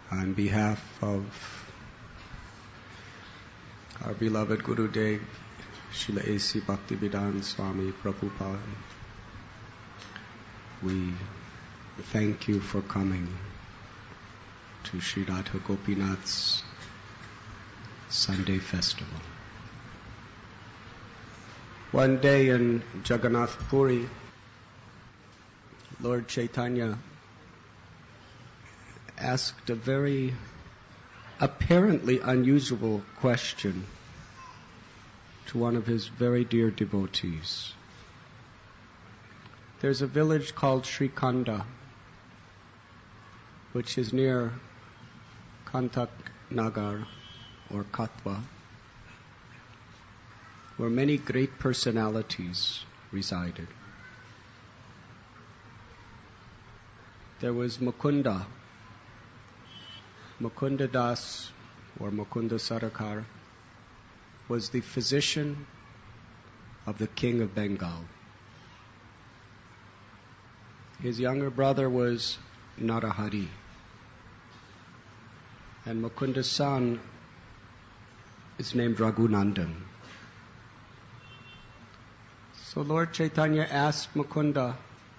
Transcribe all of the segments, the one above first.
On behalf of our beloved Guru Dev, Srila A.C. Bhaktivedanta Swami Prabhupada, we thank you for coming to Sri Radha Gopinath's Sunday festival. One day in Jagannath Puri, Lord Chaitanya asked a very apparently unusual question to one of his very dear devotees. There's a village called Srikhanda, which is near Kantak Nagar or Katwa, where many great personalities resided. There was Mukunda Das or Mukunda Sarakar was the physician of the king of Bengal. His younger brother was Narahari, and Mukunda's son is named Raghunandan. So Lord Chaitanya asked Mukunda,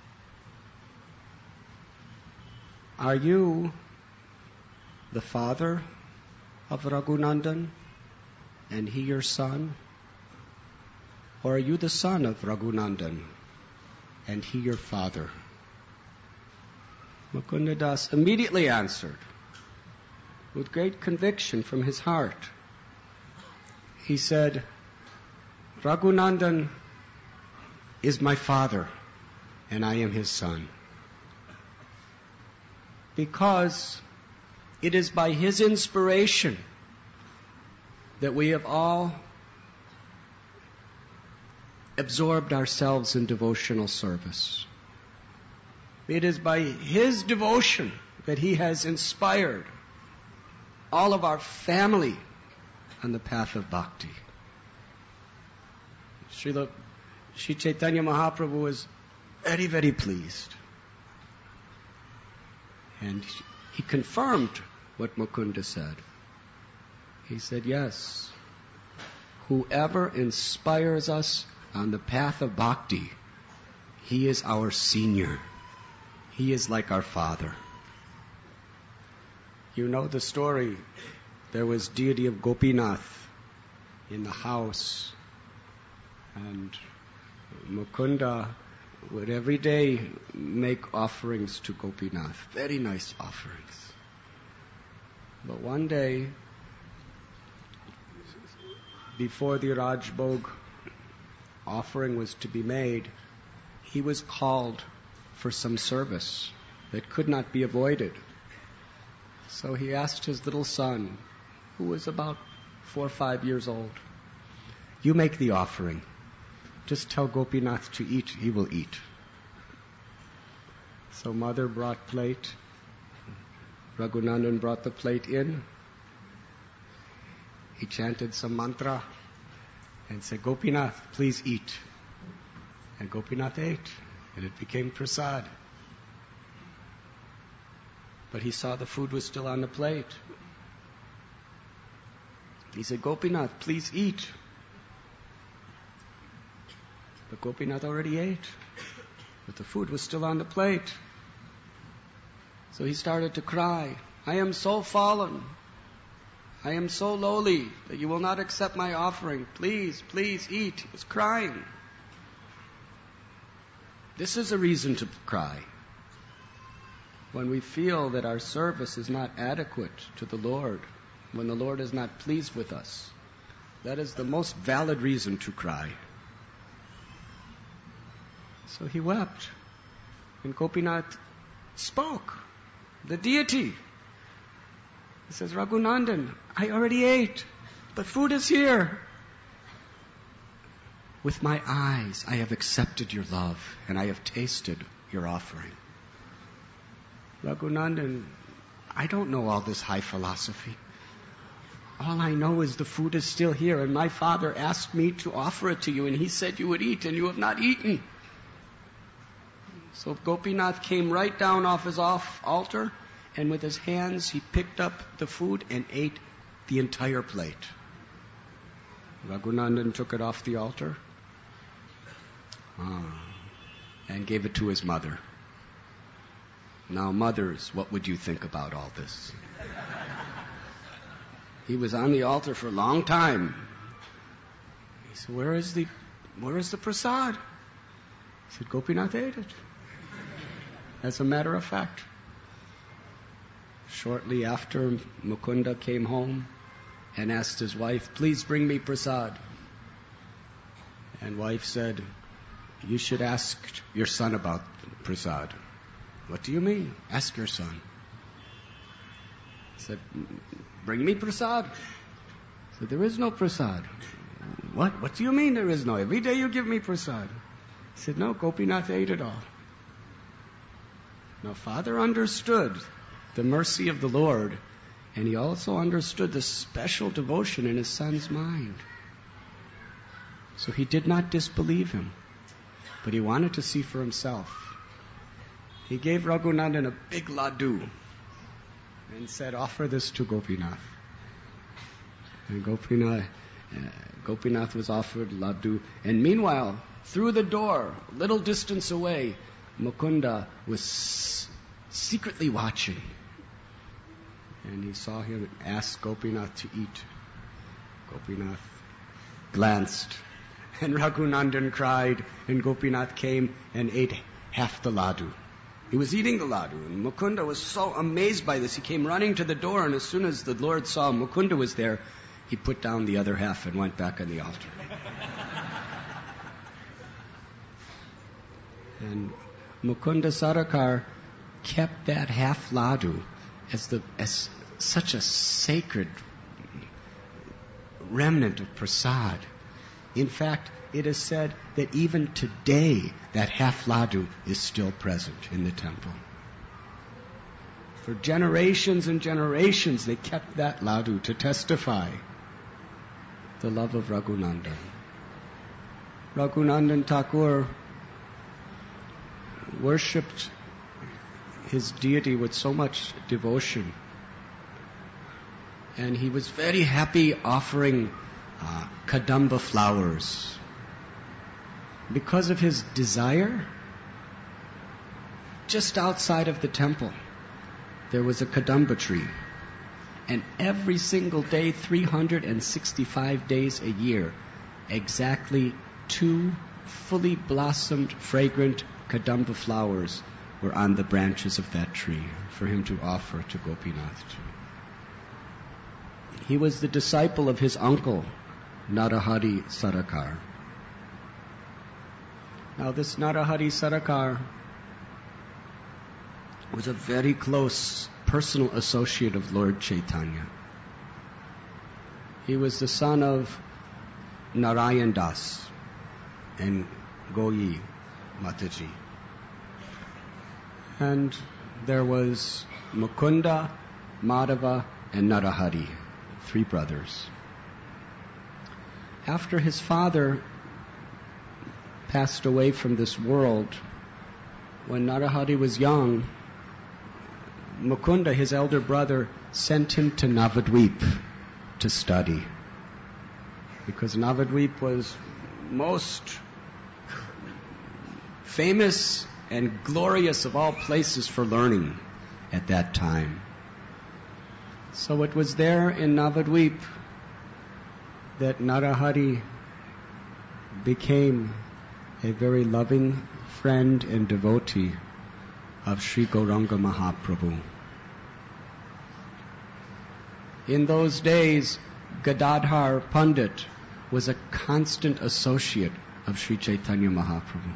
"Are you the father of Raghunandan and he your son? Or are you the son of Raghunandan and he your father?" Mukunda Das immediately answered with great conviction from his heart. He said, "Raghunandan is my father and I am his son. Because it is by his inspiration that we have all absorbed ourselves in devotional service. It is by his devotion that he has inspired all of our family on the path of bhakti." Sri Chaitanya Mahaprabhu was very, very pleased. And he confirmed what Mukunda said. He said, "Yes, whoever inspires us on the path of bhakti, he is our senior. He is like our father." You know the story. There was deity of Gopinath in the house, and Mukunda would every day make offerings to Gopinath, very nice offerings. But one day, before the Rajbhog offering was to be made, he was called for some service that could not be avoided. So he asked his little son, who was about 4 or 5 years old, "You make the offering. Just tell Gopinath to eat, he will eat." So mother brought plate. Raghunandan brought the plate in. He chanted some mantra and said, "Gopinath, please eat." And Gopinath ate, and it became prasad. But he saw the food was still on the plate. He said, "Gopinath, please eat." But Gopinath already ate. But the food was still on the plate. So he started to cry, "I am so fallen. I am so lowly that you will not accept my offering. Please, please eat." He was crying. This is a reason to cry. When we feel that our service is not adequate to the Lord, when the Lord is not pleased with us, that is the most valid reason to cry. So he wept. And Gopinath spoke. The deity. He says, "Raghunandan, I already ate. The food is here. With my eyes, I have accepted your love, and I have tasted your offering." "Raghunandan, I don't know all this high philosophy. All I know is the food is still here, and my father asked me to offer it to you, and he said you would eat, and you have not eaten." So Gopinath came right down off his altar and with his hands he picked up the food and ate the entire plate. Raghunandan took it off the altar and gave it to his mother. Now, mothers, what would you think about all this? He was on the altar for a long time. He said, where is the prasad? He said, Gopinath ate it. As a matter of fact. Shortly after, Mukunda came home and asked his wife, please bring me prasad. And wife said, you should ask your son about prasad. What do you mean? Ask your son. He said, bring me prasad. He said, there is no prasad. What? What do you mean there is no? Every day you give me prasad. He said, no, Gopinath ate it all. Now, father understood the mercy of the Lord, and he also understood the special devotion in his son's mind. So he did not disbelieve him, but he wanted to see for himself. He gave Raghunandan a big laddu and said, offer this to Gopinath. And Gopinath was offered laddu. And meanwhile, through the door, a little distance away, Mukunda was secretly watching. And he saw him ask Gopinath to eat. Gopinath glanced, and Raghunandan cried, and Gopinath came and ate half the laddu. He was eating the laddu, and Mukunda was so amazed by this, he came running to the door, and as soon as the Lord saw Mukunda was there, he put down the other half and went back on the altar. And Mukunda Sarakar kept that half laddu as such a sacred remnant of prasad. In fact, it is said that even today that half laddu is still present in the temple. For generations and generations they kept that laddu to testify the love of Raghunandan. Raghunandan Thakur worshipped his deity with so much devotion, and he was very happy offering kadamba flowers. Because of his desire, just outside of the temple, there was a kadamba tree. And every single day, 365 days a year, exactly 2 fully blossomed, fragrant kadamba flowers were on the branches of that tree for him to offer to Gopinath. He was the disciple of his uncle, Narahari Sarakar. Now, this Narahari Sarakar was a very close personal associate of Lord Chaitanya. He was the son of Narayan Das and Goyi Mataji. And there was Mukunda, Madhava, and Narahari, 3 brothers. After his father passed away from this world, when Narahari was young, Mukunda, his elder brother, sent him to Navadvip to study. Because Navadvip was most famous and glorious of all places for learning at that time. So it was there in Navadvip that Narahari became a very loving friend and devotee of Sri Gauranga Mahaprabhu. In those days, Gadadhar Pandit was a constant associate of Sri Chaitanya Mahaprabhu.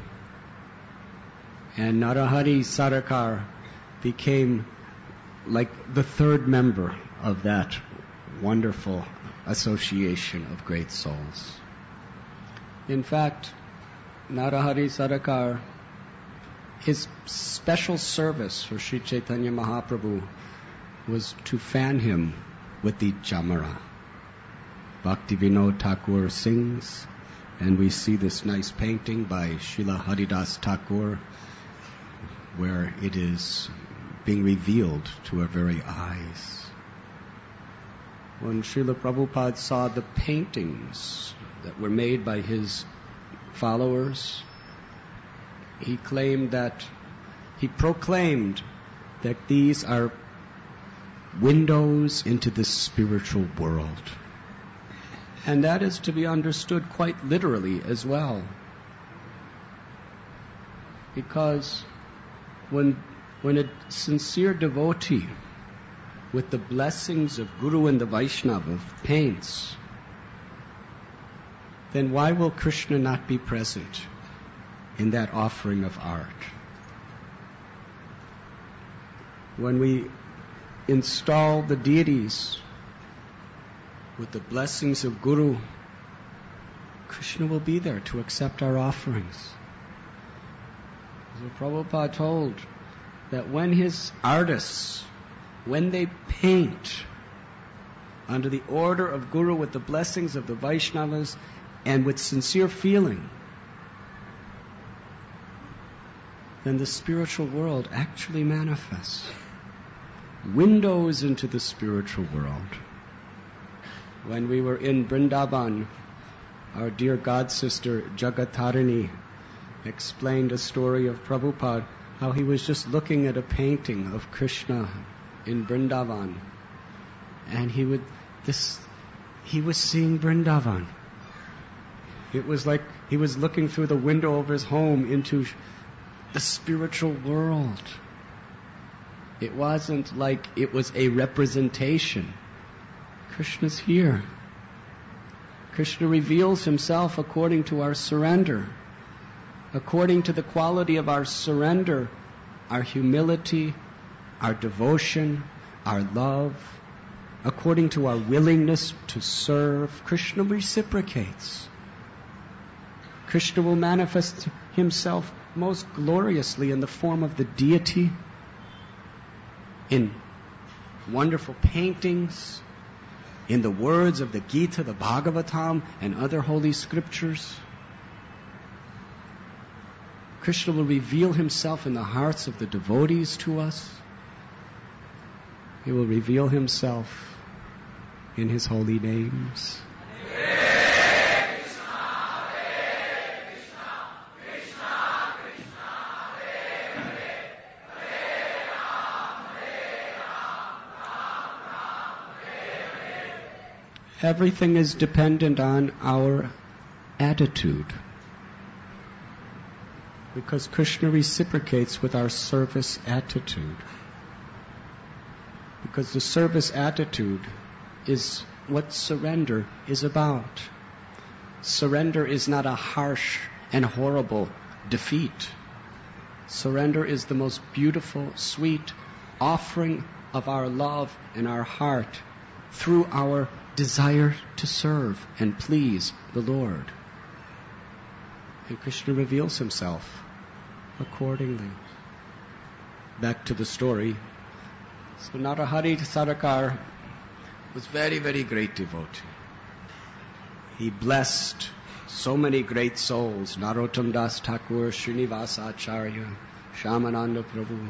And Narahari Sarakar became like the 3rd member of that wonderful association of great souls. In fact, Narahari Sarakar, his special service for Sri Chaitanya Mahaprabhu was to fan him with the Chamara. Bhaktivinoda Thakur sings, and we see this nice painting by Srila Haridas Thakur, where it is being revealed to our very eyes. When Srila Prabhupada saw the paintings that were made by his followers, he proclaimed that these are windows into the spiritual world. And that is to be understood quite literally as well. Because when a sincere devotee with the blessings of Guru and the Vaishnava paints, then why will Krishna not be present in that offering of art? When we install the deities with the blessings of Guru, Krishna will be there to accept our offerings. So Prabhupada told that when his artists, when they paint under the order of Guru with the blessings of the Vaishnavas and with sincere feeling, then the spiritual world actually manifests. Windows into the spiritual world. When we were in Vrindavan, our dear god sister Jagatarini explained a story of Prabhupada, how he was just looking at a painting of Krishna in Vrindavan, and he was seeing Vrindavan. It was like he was looking through the window of his home into the spiritual world. It wasn't like it was a representation. Krishna's here. Krishna reveals himself according to our surrender. According to the quality of our surrender, our humility, our devotion, our love, according to our willingness to serve, Krishna reciprocates. Krishna will manifest himself most gloriously in the form of the deity, in wonderful paintings, in the words of the Gita, the Bhagavatam, and other holy scriptures. Krishna will reveal himself in the hearts of the devotees to us. He will reveal himself in his holy names. Everything is dependent on our attitude, because Krishna reciprocates with our service attitude. Because the service attitude is what surrender is about. Surrender is not a harsh and horrible defeat. Surrender is the most beautiful, sweet offering of our love and our heart through our desire to serve and please the Lord. And Krishna reveals himself accordingly. Back to the story. So Narahari Sarakar was very, very great devotee. He blessed so many great souls, Narottam Das Thakur, Srinivasa Acharya, Shyamananda Prabhu.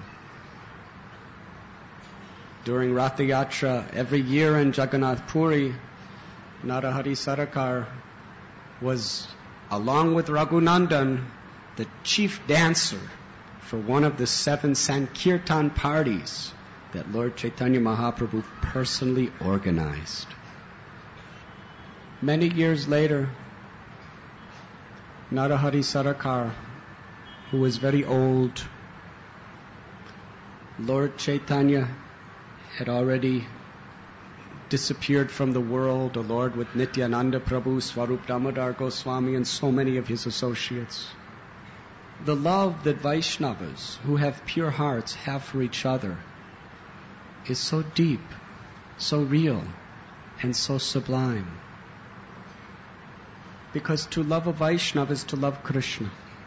During Ratha Yatra, every year in Jagannath Puri, Narahari Sarakar was, along with Raghunandan, the chief dancer for one of the 7 Sankirtan parties that Lord Chaitanya Mahaprabhu personally organized. Many years later, Narahari Sarakar, who was very old, Lord Chaitanya had already disappeared from the world, the Lord with Nityananda Prabhu, Swarup Damodar Goswami, and so many of his associates. The love that Vaishnavas, who have pure hearts, have for each other is so deep, so real, and so sublime. Because to love a Vaishnava is to love Krishna.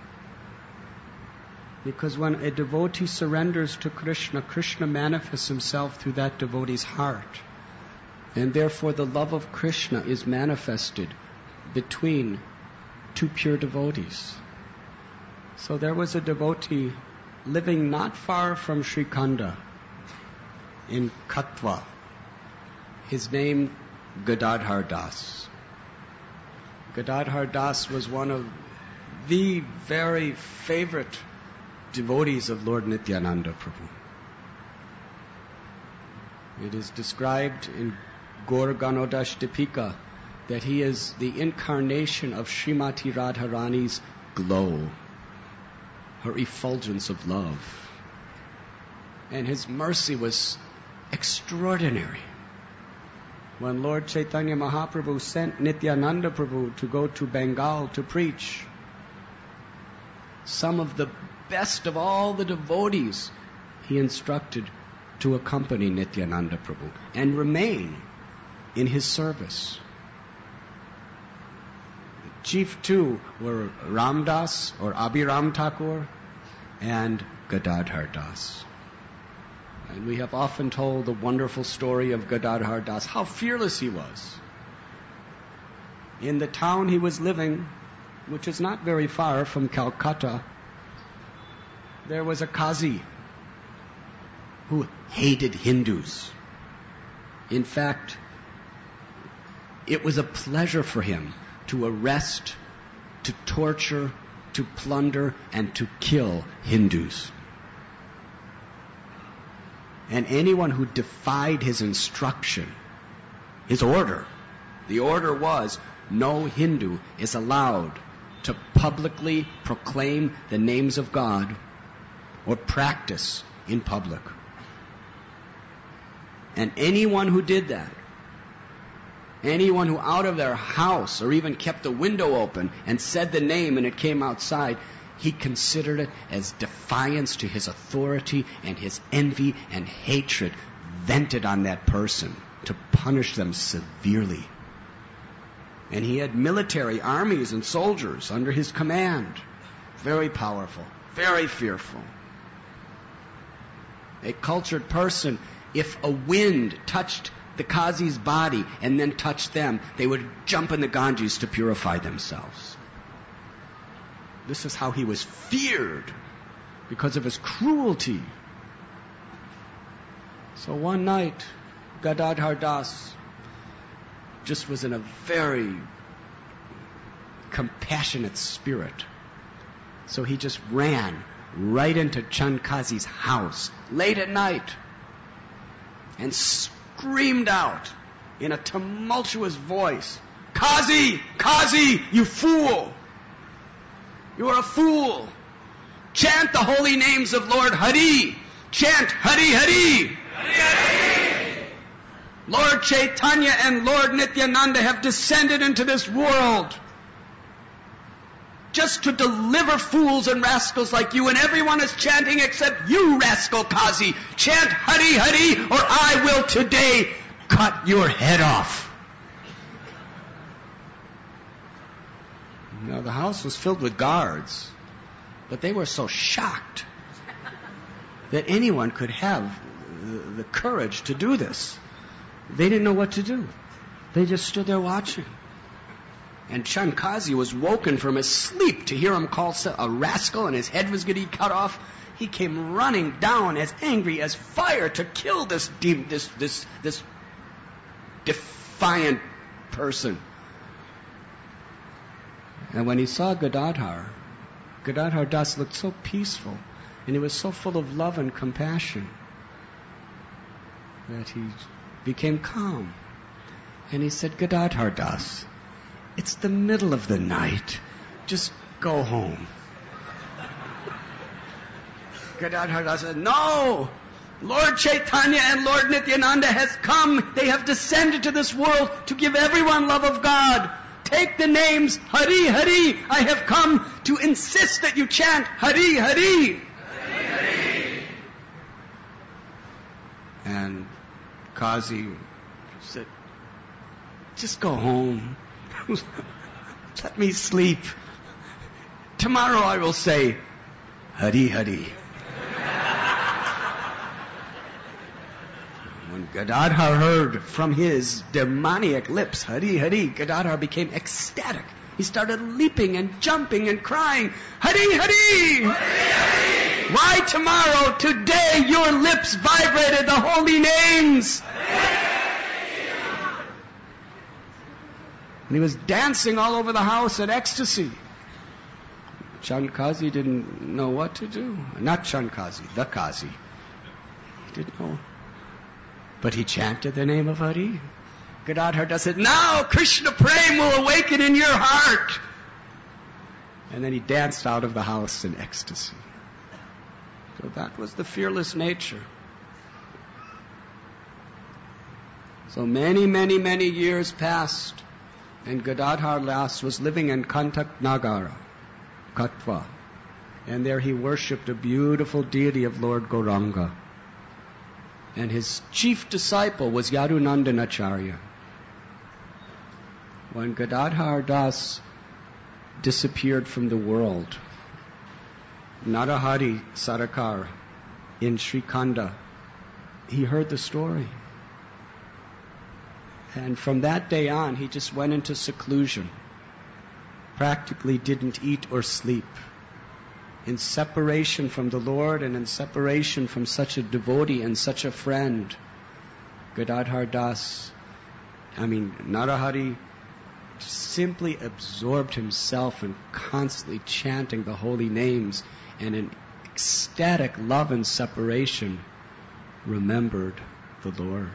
Because when a devotee surrenders to Krishna, Krishna manifests himself through that devotee's heart. And therefore the love of Krishna is manifested between 2 pure devotees. So there was a devotee living not far from Srikhanda, in Katwa. His name, Gadadhar Das. Gadadhar Das was one of the very favorite devotees of Lord Nityananda Prabhu. It is described in Gaur Ganodashtapika that he is the incarnation of Srimati Radharani's glow, her effulgence of love. And his mercy was extraordinary. When Lord Chaitanya Mahaprabhu sent Nityananda Prabhu to go to Bengal to preach, some of the best of all the devotees he instructed to accompany Nityananda Prabhu and remain in his service. Chief two were Ramdas or Abhiram Thakur and Gadadhar Das. And we have often told the wonderful story of Gadadhar Das, how fearless he was. In the town he was living, which is not very far from Calcutta, there was a Qazi who hated Hindus. In fact, it was a pleasure for him to arrest, to torture, to plunder, and to kill Hindus. And anyone who defied his instruction, his order, the order was, no Hindu is allowed to publicly proclaim the names of God or practice in public. And anyone who did that, anyone who out of their house or even kept the window open and said the name and it came outside, he considered it as defiance to his authority and his envy and hatred vented on that person to punish them severely. And he had military armies and soldiers under his command. Very powerful, very fearful. A cultured person, if a wind touched the Qazi's body and then touched them, they would jump in the Ganges to purify themselves. This is how he was feared because of his cruelty. So one night, Gadadhar Das just was in a very compassionate spirit. So he just ran right into Chand Qazi's house late at night and screamed out in a tumultuous voice, "Qazi! Qazi! You fool! You are a fool! Chant the holy names of Lord Hari! Chant Hari Hari! Hari Hari! Lord Chaitanya and Lord Nityananda have descended into this world just to deliver fools and rascals like you, and everyone is chanting except you, rascal Qazi. Chant Hari Hari, or I will today cut your head off." Now the house was filled with guards, but they were so shocked that anyone could have the courage to do this. They didn't know what to do. They just stood there watching. And Chand Qazi was woken from his sleep to hear him call a rascal and his head was going to be cut off. He came running down as angry as fire to kill this defiant person. And when he saw Gadadhar Das looked so peaceful and he was so full of love and compassion that he became calm. And he said, "Gadadhar Das, it's the middle of the night. Just go home." Gadadhar Das said, "No! Lord Chaitanya and Lord Nityananda has come. They have descended to this world to give everyone love of God. Take the names Hari Hari. I have come to insist that you chant Hari Hari." Hari Hari. And Qazi said, "Just go home. Let me sleep. Tomorrow I will say Hari Hari." When Gadadhar heard from his demoniac lips Hari Hari, Gadadhar became ecstatic. He started leaping and jumping and crying, "Hari Hari! Hari Hari! Why tomorrow? Today your lips vibrated the holy names. And he was dancing all over the house in ecstasy. Chandkazi didn't know what to do. Not Chandkazi, the Kazi. He didn't know. But he chanted the name of Hari. Gadadhar said, now Krishna Prem will awaken in your heart. And then he danced out of the house in ecstasy. So that was the fearless nature. So many years passed, and Gadadhar Das was living in Kantak Nagara, Katwa. And there he worshipped a beautiful deity of Lord Gauranga. And his chief disciple was Yadunandanacharya. When Gadadhar Das disappeared from the world, Narahari Sarakar in Srikhanda, he heard the story. And from that day on, he just went into seclusion. Practically didn't eat or sleep. In separation from the Lord and in separation from such a devotee and such a friend, Gadadhar Das, Narahari, simply absorbed himself in constantly chanting the holy names, and in ecstatic love and separation remembered the Lord.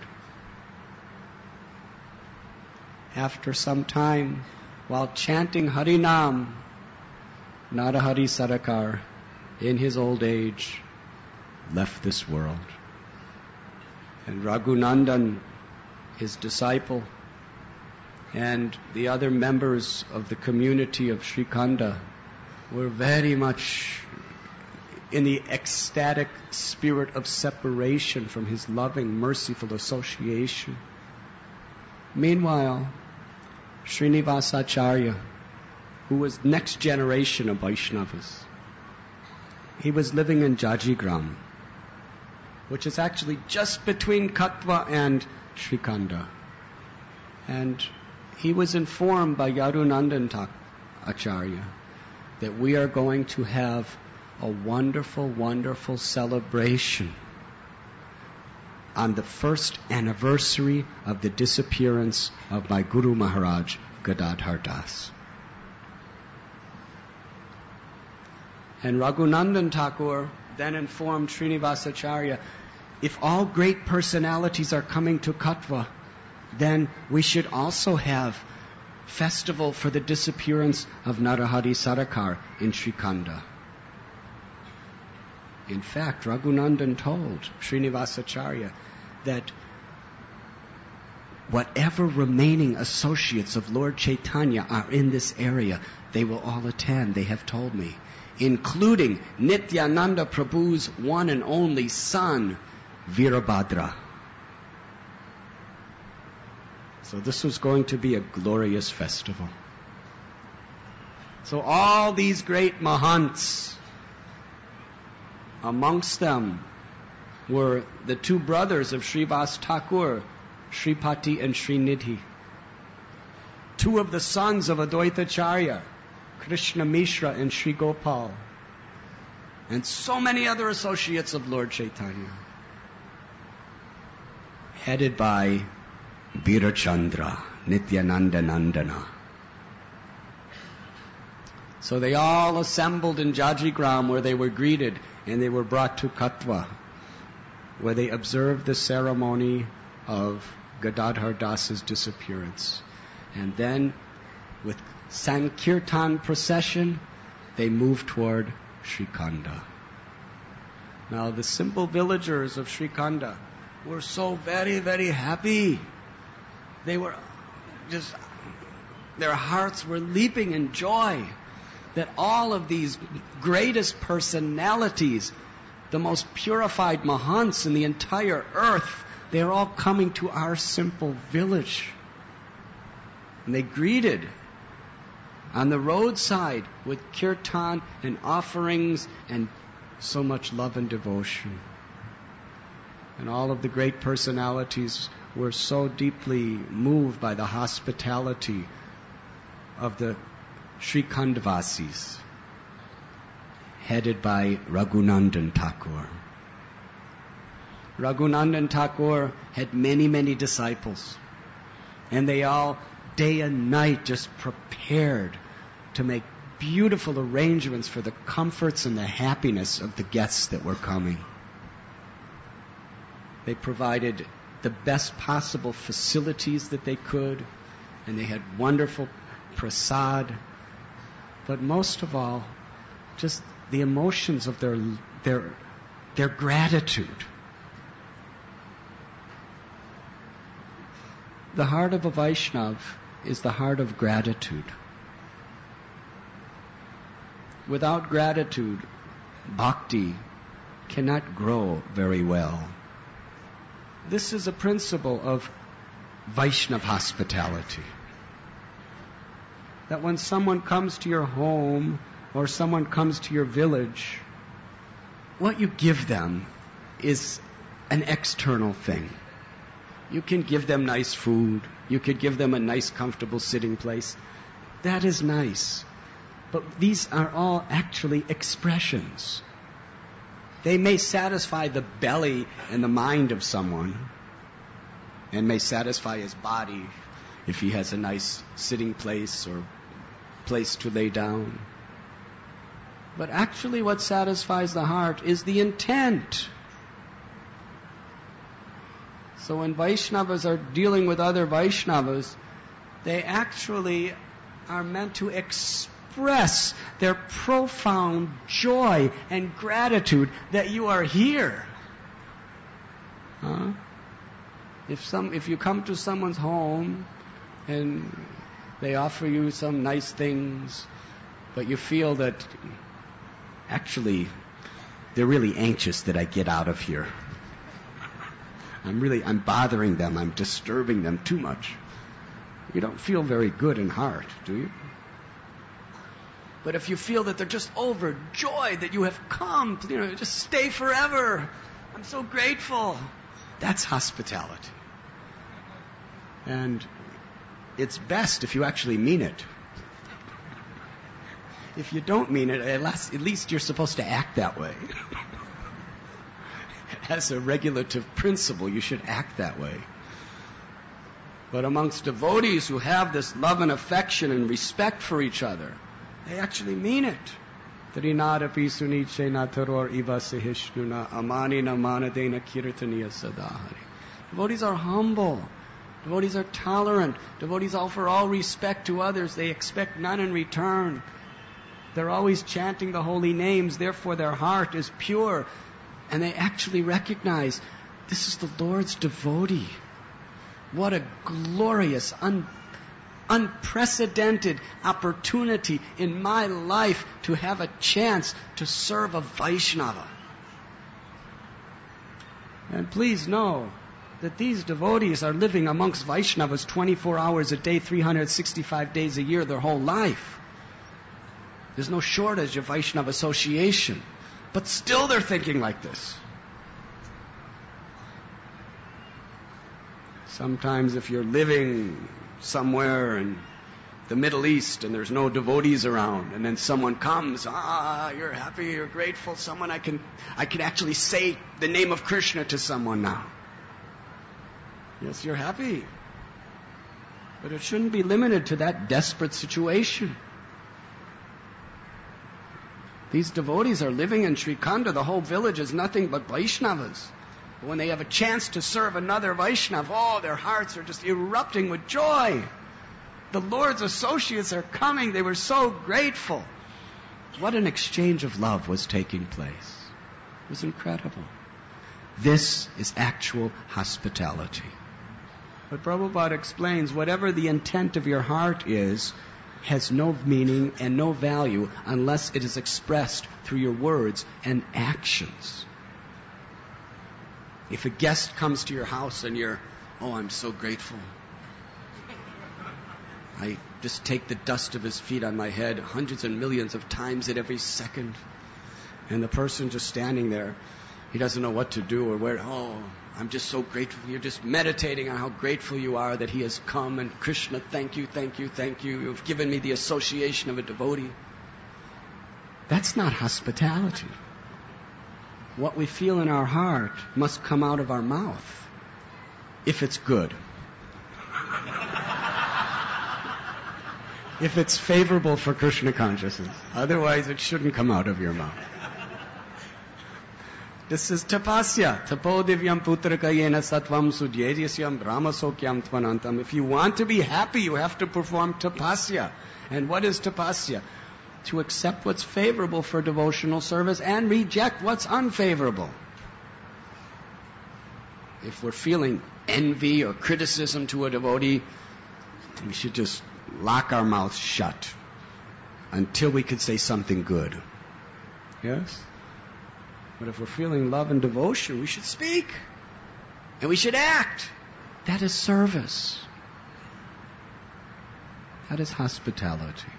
After some time, while chanting Harinam, Narahari Sarakar, in his old age, left this world. And Raghunandan, his disciple, and the other members of the community of Srikhanda were very much in the ecstatic spirit of separation from his loving, merciful association. Meanwhile, Srinivasacharya, who was next generation of Vaishnavas, he was living in Jajigram, which is actually just between Katwa and Srikhanda. And he was informed by Yadunandan Acharya that we are going to have a wonderful celebration on the first anniversary of the disappearance of my Guru Maharaj, Gadadhar Das. And Raghunandan Thakur then informed Srinivasacharya, if all great personalities are coming to Katwa, then we should also have festival for the disappearance of Narahari Sarakar in Srikhanda. In fact, Raghunandan told Srinivasacharya that whatever remaining associates of Lord Chaitanya are in this area, they will all attend, they have told me, including Nityananda Prabhu's one and only son, Virabhadra. So this was going to be a glorious festival. So all these great mahants, amongst them were the two brothers of Srivas Thakur, Sripati and Srinidhi. Two of the sons of Advaitacharya, Krishna Mishra and Sri Gopal. And so many other associates of Lord Chaitanya. Headed by Birachandra, Nityananda Nandana. So they all assembled in Jajigram, where they were greeted, and they were brought to Katwa, where they observed the ceremony of Gadadhar Das's disappearance. And then, with Sankirtan procession, they moved toward Srikhanda. Now, the simple villagers of Srikhanda were so very happy. They were just, their hearts were leaping in joy that all of these greatest personalities, the most purified mahants in the entire earth, they're all coming to our simple village. And they greeted on the roadside with kirtan and offerings and so much love and devotion. And all of the great personalities were so deeply moved by the hospitality of the Srikhandvasis. headed by Raghunandan Thakur. Raghunandan Thakur had many, many disciples, and they all, day and night, just prepared to make beautiful arrangements for the comforts and the happiness of the guests that were coming. They provided the best possible facilities that they could, and they had wonderful prasad, but most of all, just the emotions of their gratitude. The heart of a Vaishnav is the heart of gratitude. Without gratitude, bhakti cannot grow very well. This is a principle of Vaishnav hospitality. That when someone comes to your home or someone comes to your village, what you give them is an external thing. You can give them nice food. You could give them a nice, comfortable sitting place. That is nice. But these are all actually expressions. They may satisfy the belly and the mind of someone, and may satisfy his body if he has a nice sitting place or place to lay down. But actually what satisfies the heart is the intent. So when Vaishnavas are dealing with other Vaishnavas, they actually are meant to express their profound joy and gratitude that you are here. If you come to someone's home and they offer you some nice things, but you feel that actually they're really anxious that I get out of here. I'm bothering them, I'm disturbing them too much. You don't feel very good in heart, do you? But if you feel that they're just overjoyed that you have come, just stay forever. I'm so grateful. That's hospitality. And it's best if you actually mean it. If you don't mean it, at least you're supposed to act that way. As a regulative principle, you should act that way. But amongst devotees who have this love and affection and respect for each other, they actually mean it. Trinadapi sunichena taror iva sahishnuna amanina manadena kirtaniya sadahari. Devotees are humble. Devotees are tolerant. Devotees offer all respect to others. They expect none in return. They're always chanting the holy names. Therefore, their heart is pure. And they actually recognize this is the Lord's devotee. What a glorious, unprecedented opportunity in my life to have a chance to serve a Vaishnava. And please know that these devotees are living amongst Vaishnavas 24 hours a day, 365 days a year, their whole life. There's no shortage of Vaishnava association. But still they're thinking like this. Sometimes if you're living somewhere in the Middle East and there's no devotees around, and then someone comes, you're happy, you're grateful, I can actually say the name of Krishna to someone now. Yes, you're happy. But it shouldn't be limited to that desperate situation. These devotees are living in Srikhanda. The whole village is nothing but Vaishnavas. But when they have a chance to serve another Vaishnava, their hearts are just erupting with joy. The Lord's associates are coming. They were so grateful. What an exchange of love was taking place. It was incredible. This is actual hospitality. But Prabhupada explains, whatever the intent of your heart is, has no meaning and no value unless it is expressed through your words and actions. If a guest comes to your house and you're, I'm so grateful. I just take the dust of his feet on my head hundreds and millions of times at every second. And the person just standing there, he doesn't know what to do or where, I'm just so grateful. You're just meditating on how grateful you are that he has come. And Krishna, thank you, thank you, thank you. You've given me the association of a devotee. That's not hospitality. What we feel in our heart must come out of our mouth, if it's good. If it's favorable for Krishna consciousness. Otherwise, it shouldn't come out of your mouth. This is tapasya. Tapo divyam putrakayena satvam sujyeryasyam brahmasokyam tvanantam. If you want to be happy, you have to perform tapasya. And what is tapasya? To accept what's favorable for devotional service and reject what's unfavorable. If we're feeling envy or criticism to a devotee, we should just lock our mouths shut until we could say something good. Yes? But if we're feeling love and devotion, we should speak. And we should act. That is service. That is hospitality.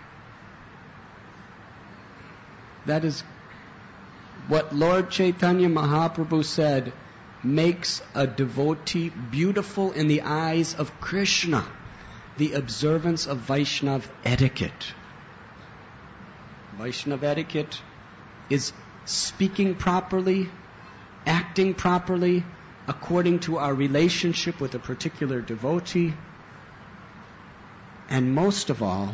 That is what Lord Chaitanya Mahaprabhu said makes a devotee beautiful in the eyes of Krishna. The observance of Vaishnav etiquette. Vaishnav etiquette is speaking properly, acting properly, according to our relationship with a particular devotee, and most of all,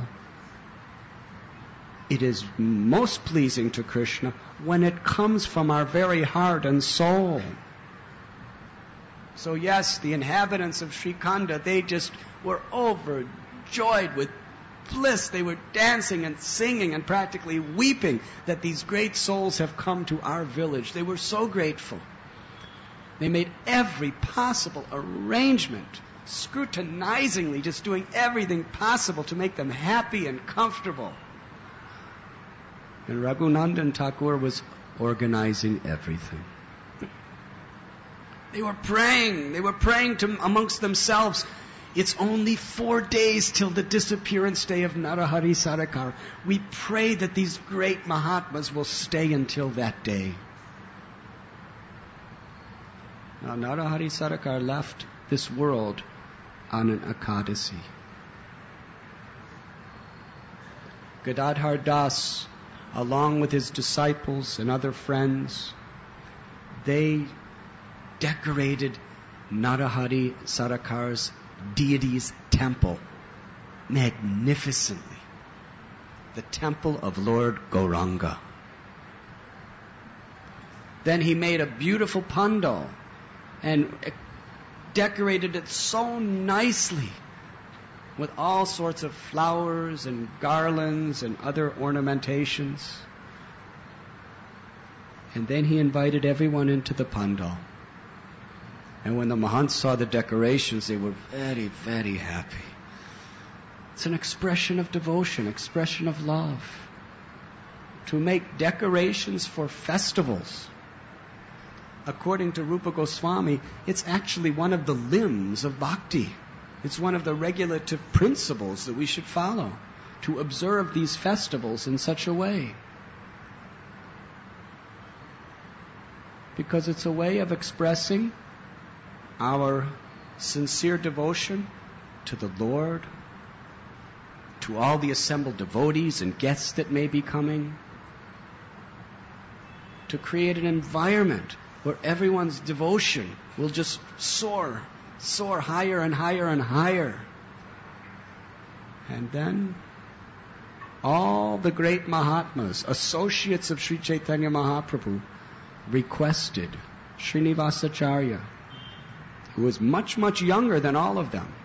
it is most pleasing to Krishna when it comes from our very heart and soul. So yes, the inhabitants of Srikhanda, they just were overjoyed with bliss. They were dancing and singing and practically weeping that these great souls have come to our village. They were so grateful. They made every possible arrangement, scrutinizingly, just doing everything possible to make them happy and comfortable. And Raghunandan Thakur was organizing everything. They were praying amongst themselves. It's only 4 days till the disappearance day of Narahari Sarakar. We pray that these great Mahatmas will stay until that day. Now, Narahari Sarakar left this world on an Ekadasi. Gadadhar Das, along with his disciples and other friends, they decorated Narahari Sarakar's deity's temple magnificently. The temple of Lord Gauranga. Then he made a beautiful pandal and decorated it so nicely with all sorts of flowers and garlands and other ornamentations. And then he invited everyone into the pandal. And when the Mahants saw the decorations, they were very, very happy. It's an expression of devotion, expression of love. To make decorations for festivals. According to Rupa Goswami, it's actually one of the limbs of bhakti. It's one of the regulative principles that we should follow, to observe these festivals in such a way. Because it's a way of expressing our sincere devotion to the Lord, to all the assembled devotees and guests that may be coming, to create an environment where everyone's devotion will just soar higher and higher and higher. And then all the great Mahatmas, associates of Sri Chaitanya Mahaprabhu, requested Srinivasacharya, who was much, much younger than all of them,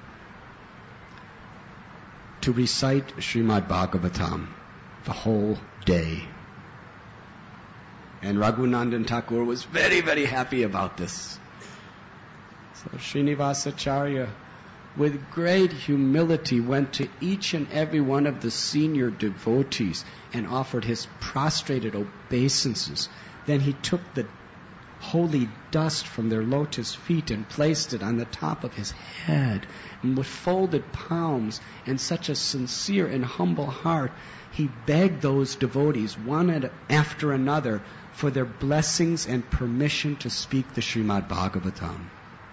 to recite Srimad Bhagavatam the whole day. And Raghunandan Thakur was very, very happy about this. So Srinivasacharya, with great humility, went to each and every one of the senior devotees and offered his prostrated obeisances. Then he took the holy dust from their lotus feet and placed it on the top of his head. And with folded palms and such a sincere and humble heart, he begged those devotees, one after another, for their blessings and permission to speak the Srimad Bhagavatam.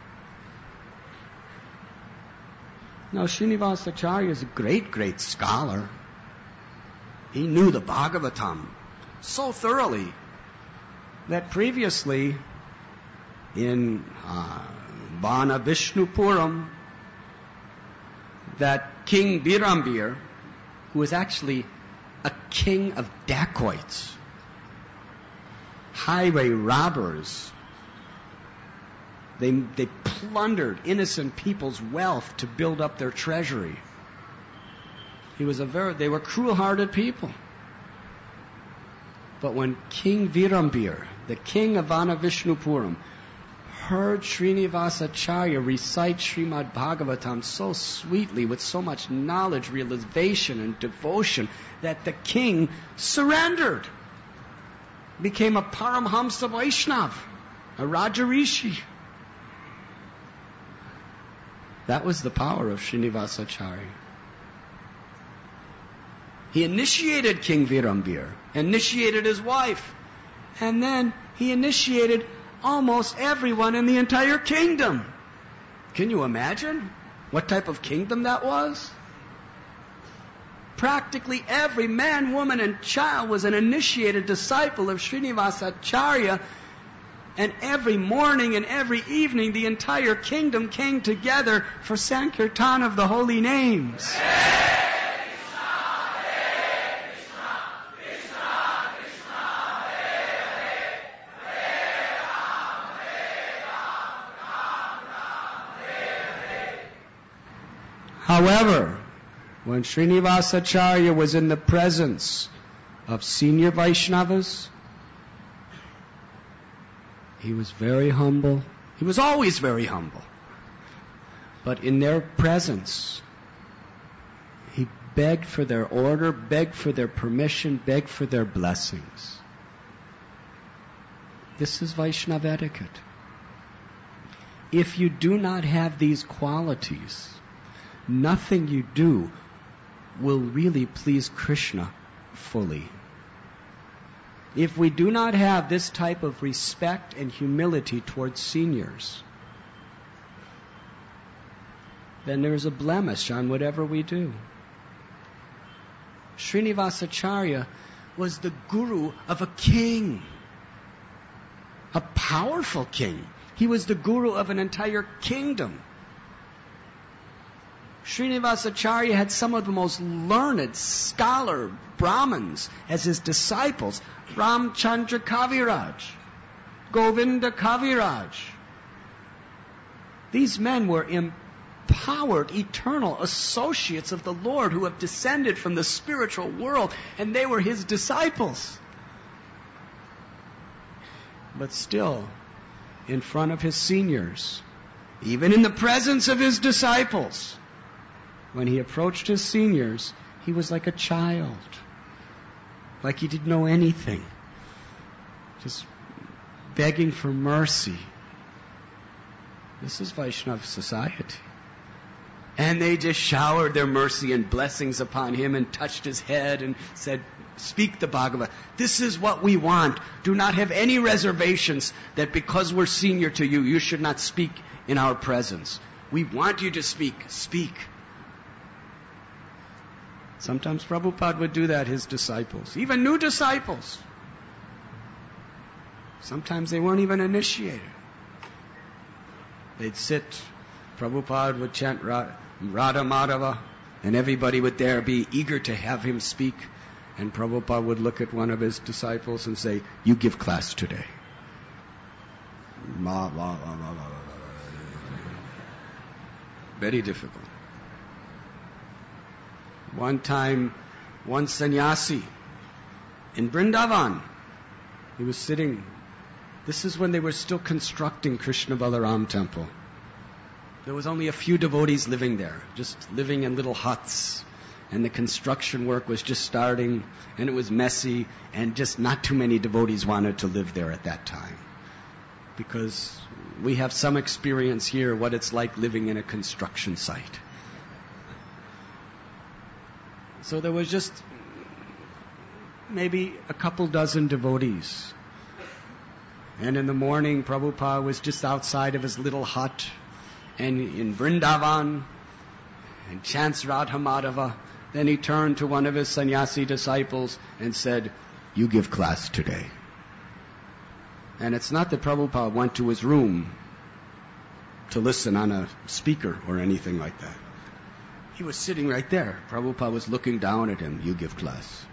Now, Srinivasacharya is a great, great scholar. He knew the Bhagavatam so thoroughly that previously in Vana Vishnupuram, that King Virambir, who was actually a king of dacoits, highway robbers, they plundered innocent people's wealth to build up their treasury. They were cruel-hearted people. But when King Virambir, the king of Vana Vishnupuram, heard Srinivasacharya recite Srimad Bhagavatam so sweetly, with so much knowledge, realization, and devotion, that the king surrendered, became a Paramhamsa Vaishnav, a Rajarishi. That was the power of Srinivasacharya. He initiated King Virambir, initiated his wife, and then he initiated almost everyone in the entire kingdom. Can you imagine what type of kingdom that was? Practically every man, woman, and child was an initiated disciple of Srinivasacharya, and every morning and every evening the entire kingdom came together for Sankirtan of the holy names. However, when Srinivasacharya was in the presence of senior Vaishnavas, he was very humble. He was always very humble. But in their presence, he begged for their order, begged for their permission, begged for their blessings. This is Vaishnava etiquette. If you do not have these qualities, nothing you do will really please Krishna fully. If we do not have this type of respect and humility towards seniors, then there is a blemish on whatever we do. Srinivasacharya was the guru of a king, a powerful king. He was the guru of an entire kingdom. Srinivasacharya had some of the most learned scholar Brahmins as his disciples. Ramchandra Kaviraj, Govinda Kaviraj. These men were empowered, eternal associates of the Lord who have descended from the spiritual world, and they were his disciples. But still, in front of his seniors, even in the presence of his disciples, when he approached his seniors, he was like a child, like he didn't know anything, just begging for mercy. This is Vaishnava society. And they just showered their mercy and blessings upon him and touched his head and said, "Speak the Bhagavad. This is what we want. Do not have any reservations that because we're senior to you, you should not speak in our presence. We want you to speak. Speak." Sometimes Prabhupada would do that, his disciples, even new disciples. Sometimes they weren't even initiated. They'd sit, Prabhupada would chant Radha Madhava, and everybody would there be eager to have him speak. And Prabhupada would look at one of his disciples and say, "You give class today." Very difficult. One time, one sannyasi in Vrindavan, he was sitting. This is when they were still constructing Krishna Balaram temple. There was only a few devotees living there, just living in little huts. And the construction work was just starting, and it was messy, and just not too many devotees wanted to live there at that time. Because we have some experience here what it's like living in a construction site. So there was just maybe a couple dozen devotees. And in the morning, Prabhupada was just outside of his little hut and in Vrindavan and chants Radha Madhava. Then he turned to one of his sannyasi disciples and said, you give class today. And it's not that Prabhupada went to his room to listen on a speaker or anything like that. He was sitting right there. Prabhupada was looking down at him. You give class.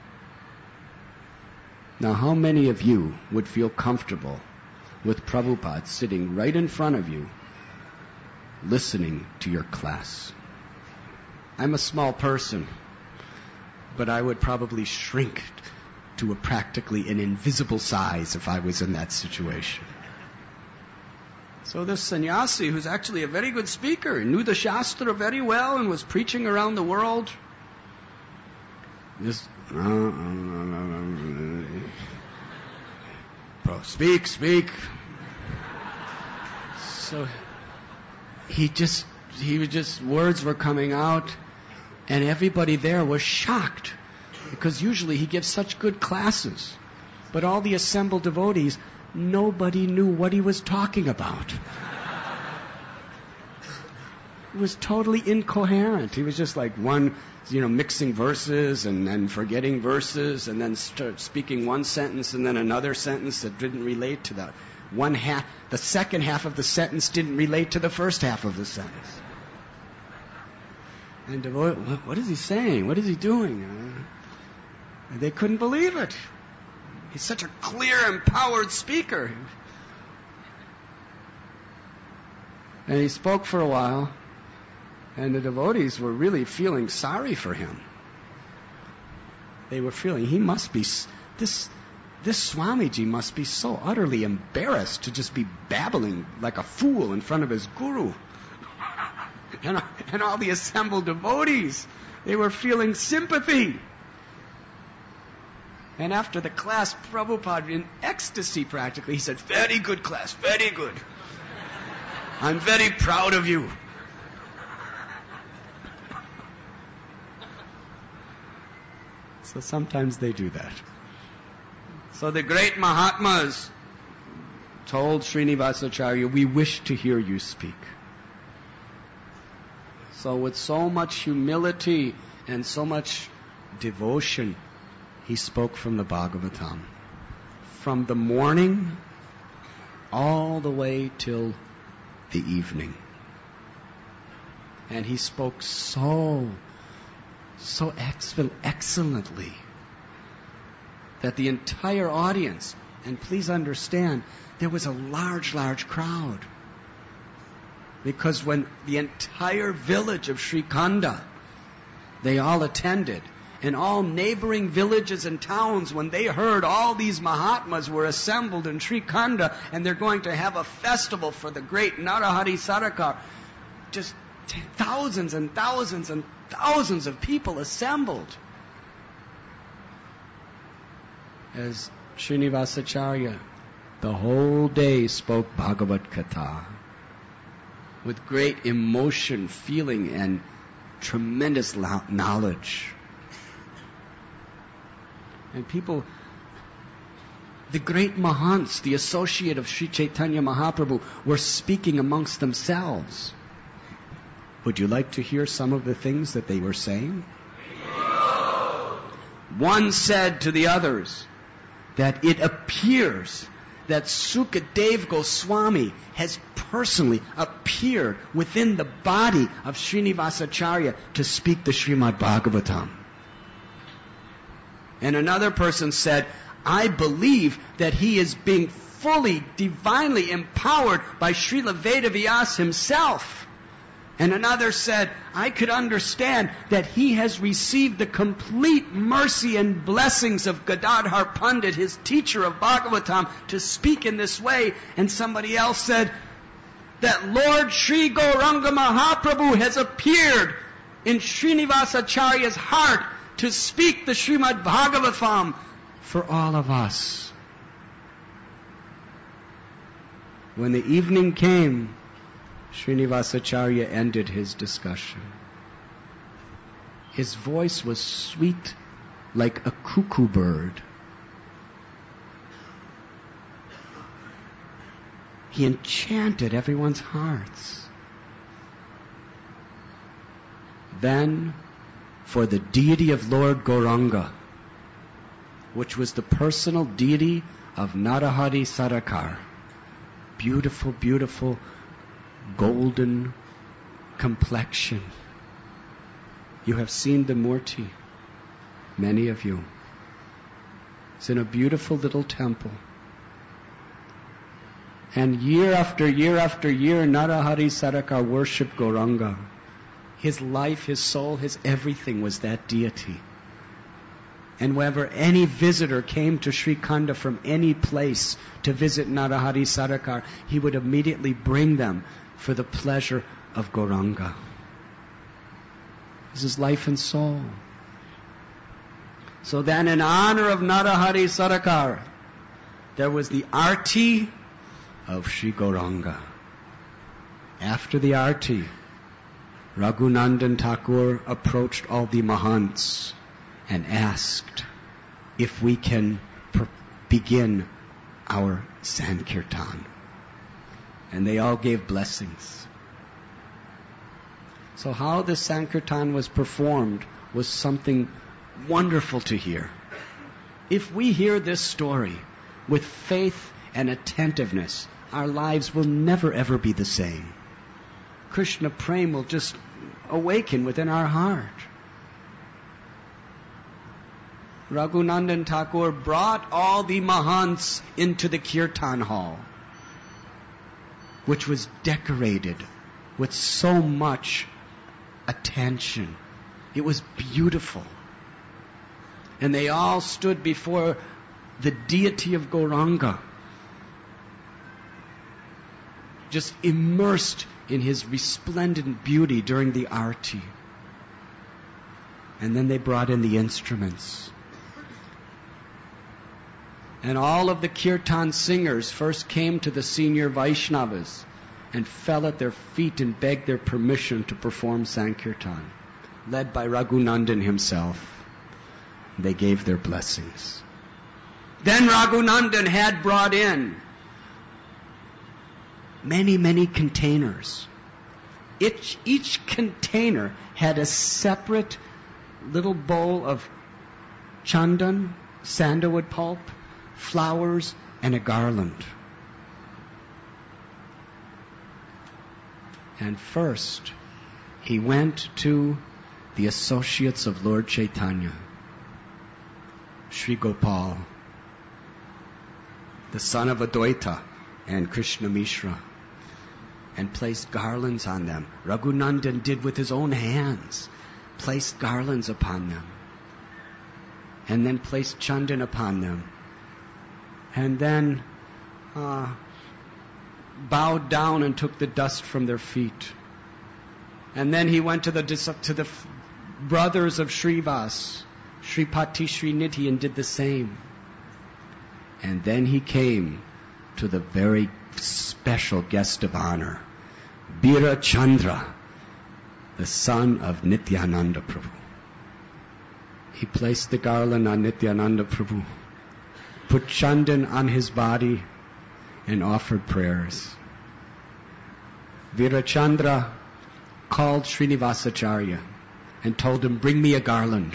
Now, how many of you would feel comfortable with Prabhupada sitting right in front of you, listening to your class? I'm a small person, but I would probably shrink to practically an invisible size if I was in that situation. So this sannyasi, who's actually a very good speaker, knew the Shastra very well and was preaching around the world, just speak. So words were coming out, and everybody there was shocked, because usually he gives such good classes. But all the assembled devotees, nobody knew what he was talking about. It was totally incoherent. He was just like mixing verses and then forgetting verses and then speaking one sentence and then another sentence that didn't relate to that. The second half of the sentence didn't relate to the first half of the sentence. And what is he saying? What is he doing? They couldn't believe it. He's such a clear, empowered speaker. And he spoke for a while, and the devotees were really feeling sorry for him. They were feeling he must be, this Swamiji must be so utterly embarrassed to just be babbling like a fool in front of his guru. And all the assembled devotees, they were feeling sympathy. And after the class, Prabhupada, in ecstasy practically, he said, "Very good class, very good. I'm very proud of you." So sometimes they do that. So the great Mahatmas told Srinivasacharya, "We wish to hear you speak." So with so much humility and so much devotion, he spoke from the Bhagavatam. From the morning all the way till the evening. And he spoke so excellently that the entire audience, and please understand, there was a large crowd. Because when the entire village of Srikhanda, they all attended, and all neighboring villages and towns, when they heard all these Mahatmas were assembled in Srikhanda, and they're going to have a festival for the great Narahari Sarakar, just thousands and thousands and thousands of people assembled. As Srinivasacharya the whole day spoke Bhagavad Katha with great emotion, feeling, and tremendous knowledge. And people, the great Mahants, the associate of Sri Chaitanya Mahaprabhu, were speaking amongst themselves. Would you like to hear some of the things that they were saying? One said to the others that it appears that Sukadev Goswami has personally appeared within the body of Srinivasacharya to speak the Srimad Bhagavatam. And another person said, I believe that he is being fully, divinely empowered by Srila Vedavyas himself. And another said, I could understand that he has received the complete mercy and blessings of Gadadhar Pandit, his teacher of Bhagavatam, to speak in this way. And somebody else said that Lord Sri Gauranga Mahaprabhu has appeared in Srinivasacharya's heart to speak the Srimad Bhagavatam for all of us. When the evening came, Srinivasacharya ended his discussion. His voice was sweet like a cuckoo bird. He enchanted everyone's hearts. Then, for the deity of Lord Gauranga, which was the personal deity of Narahari Sarakar. Beautiful, beautiful, golden complexion. You have seen the Murti, many of you. It's in a beautiful little temple. And year after year after year, Narahari Sarakar worshipped Gauranga. His life, his soul, his everything was that deity. And whenever any visitor came to Sri Khanda from any place to visit Narahari Sarakar, he would immediately bring them for the pleasure of Gauranga. This is life and soul. So then, in honor of Narahari Sarakar, there was the Arti of Sri Gauranga. After the Arti, Raghunandan Thakur approached all the Mahants and asked if we can begin our Sankirtan. And they all gave blessings. So how the Sankirtan was performed was something wonderful to hear. If we hear this story with faith and attentiveness, our lives will never ever be the same. Krishna Prem will just awaken within our heart. Raghunandan Thakur brought all the Mahants into the Kirtan hall, which was decorated with so much attention. It was beautiful. And they all stood before the deity of Gauranga, just immersed in his resplendent beauty during the Arti. And then they brought in the instruments. And all of the Kirtan singers first came to the senior Vaishnavas and fell at their feet and begged their permission to perform Sankirtan, led by Raghunandan himself. They gave their blessings. Then Raghunandan had brought in many, many containers. Each container had a separate little bowl of chandan, sandalwood pulp, flowers, and a garland. And first, he went to the associates of Lord Chaitanya, Sri Gopal, the son of Adwaita, and Krishna Mishra, and placed garlands on them. Raghunandan did with his own hands, placed garlands upon them, and then placed chandan upon them, and then bowed down and took the dust from their feet. And then he went to the brothers of Srivas, Sripati, Srinidhi, and did the same. And then he came to the very special guest of honor, Bira Chandra, the son of Nityananda Prabhu. He placed the garland on Nityananda Prabhu, put chandan on his body, and offered prayers. Virachandra called Srinivasacharya and told him, "Bring me a garland."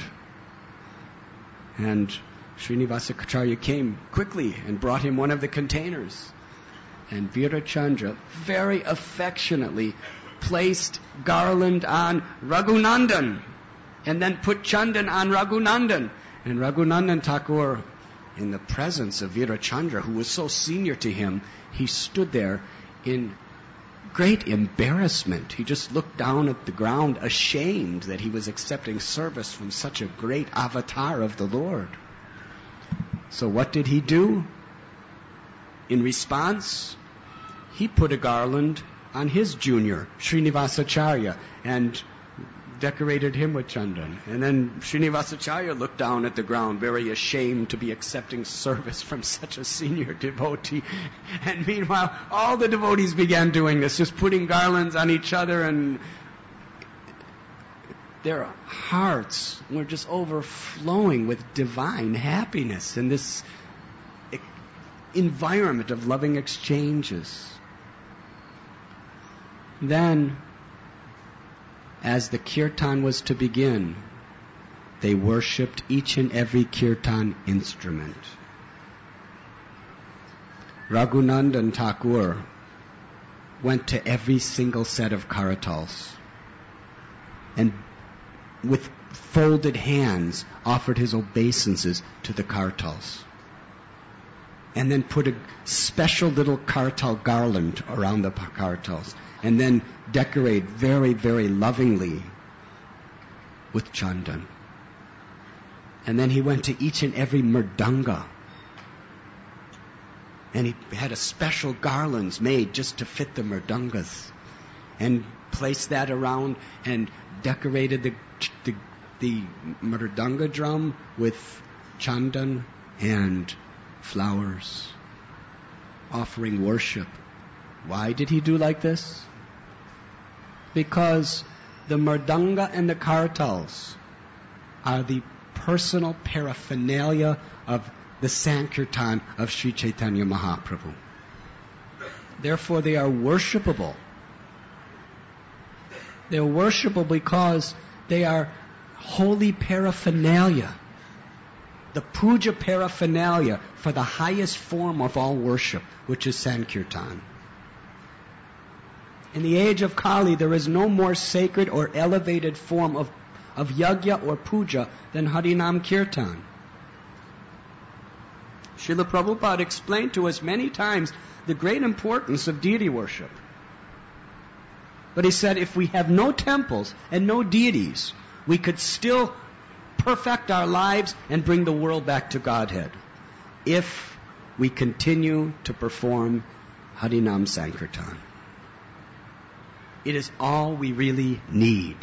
And Srinivasacharya came quickly and brought him one of the containers. And Virachandra very affectionately placed garland on Raghunandan and then put chandan on Raghunandan. And Raghunandan Thakur, in the presence of Virachandra, who was so senior to him, he stood there in great embarrassment. He just looked down at the ground, ashamed that he was accepting service from such a great avatar of the Lord. So what did he do? In response, he put a garland on his junior, Srinivasacharya, and decorated him with chandan. And then Srinivasacharya looked down at the ground, very ashamed to be accepting service from such a senior devotee. And meanwhile, all the devotees began doing this, just putting garlands on each other, and their hearts were just overflowing with divine happiness in this environment of loving exchanges. Then, as the kirtan was to begin, They worshipped each and every kirtan instrument. Raghunandan Thakur went to every single set of karatals and with folded hands offered his obeisances to the karatals. And then put a special little karatal garland around the karatals. And then decorate very, very lovingly with chandan. And then he went to each and every mridanga. And he had a special garlands made just to fit the mridangas. And placed that around and decorated the mridanga drum with chandan and flowers, offering worship. Why did he do like this? Because the mridanga and the karatals are the personal paraphernalia of the Sankirtan of Sri Chaitanya Mahaprabhu. Therefore, they are worshipable. They are worshipable because they are holy paraphernalia. The puja paraphernalia for the highest form of all worship, which is Sankirtan. In the age of Kali, there is no more sacred or elevated form of yajna or puja than Harinam Kirtan. Srila Prabhupada explained to us many times the great importance of deity worship. But he said if we have no temples and no deities, we could still perfect our lives and bring the world back to Godhead if we continue to perform Harinam Sankirtan. It is all we really need.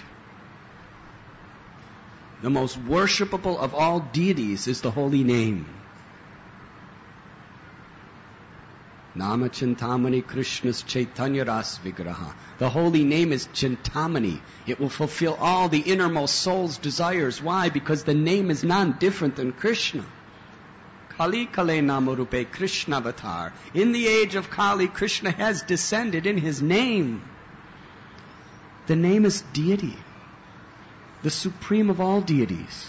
The most worshipable of all deities is the holy name. Nama Chintamani Krishna's Chaitanya Ras Vigraha. The holy name is Chintamani. It will fulfill all the innermost soul's desires. Why? Because the name is none different than Krishna. Kali Kale Namarupe Krishna Avatar. In the age of Kali, Krishna has descended in his name. The name is deity, the supreme of all deities.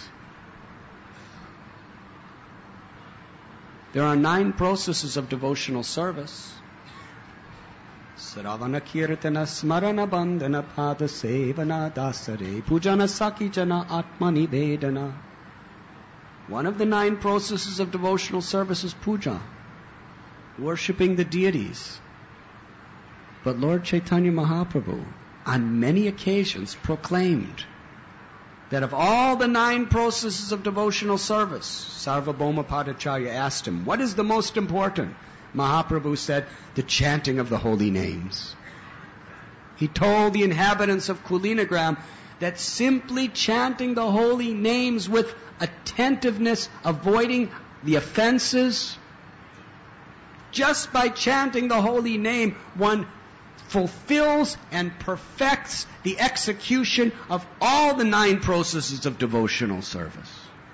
There are 9 processes of devotional service. Saravana Kirtana Smarana Bandhana Pada Sevana Dasare Pujana Saki Jana Atmani Vedana. One of the 9 processes of devotional service is puja, worshipping the deities. But Lord Chaitanya Mahaprabhu on many occasions proclaimed that of all the 9 processes of devotional service, Sarvabhauma Padacharya asked him, what is the most important? Mahaprabhu said, the chanting of the holy names. He told the inhabitants of Kulinagram that simply chanting the holy names with attentiveness, avoiding the offenses, just by chanting the holy name, one fulfills and perfects the execution of all the 9 processes of devotional service.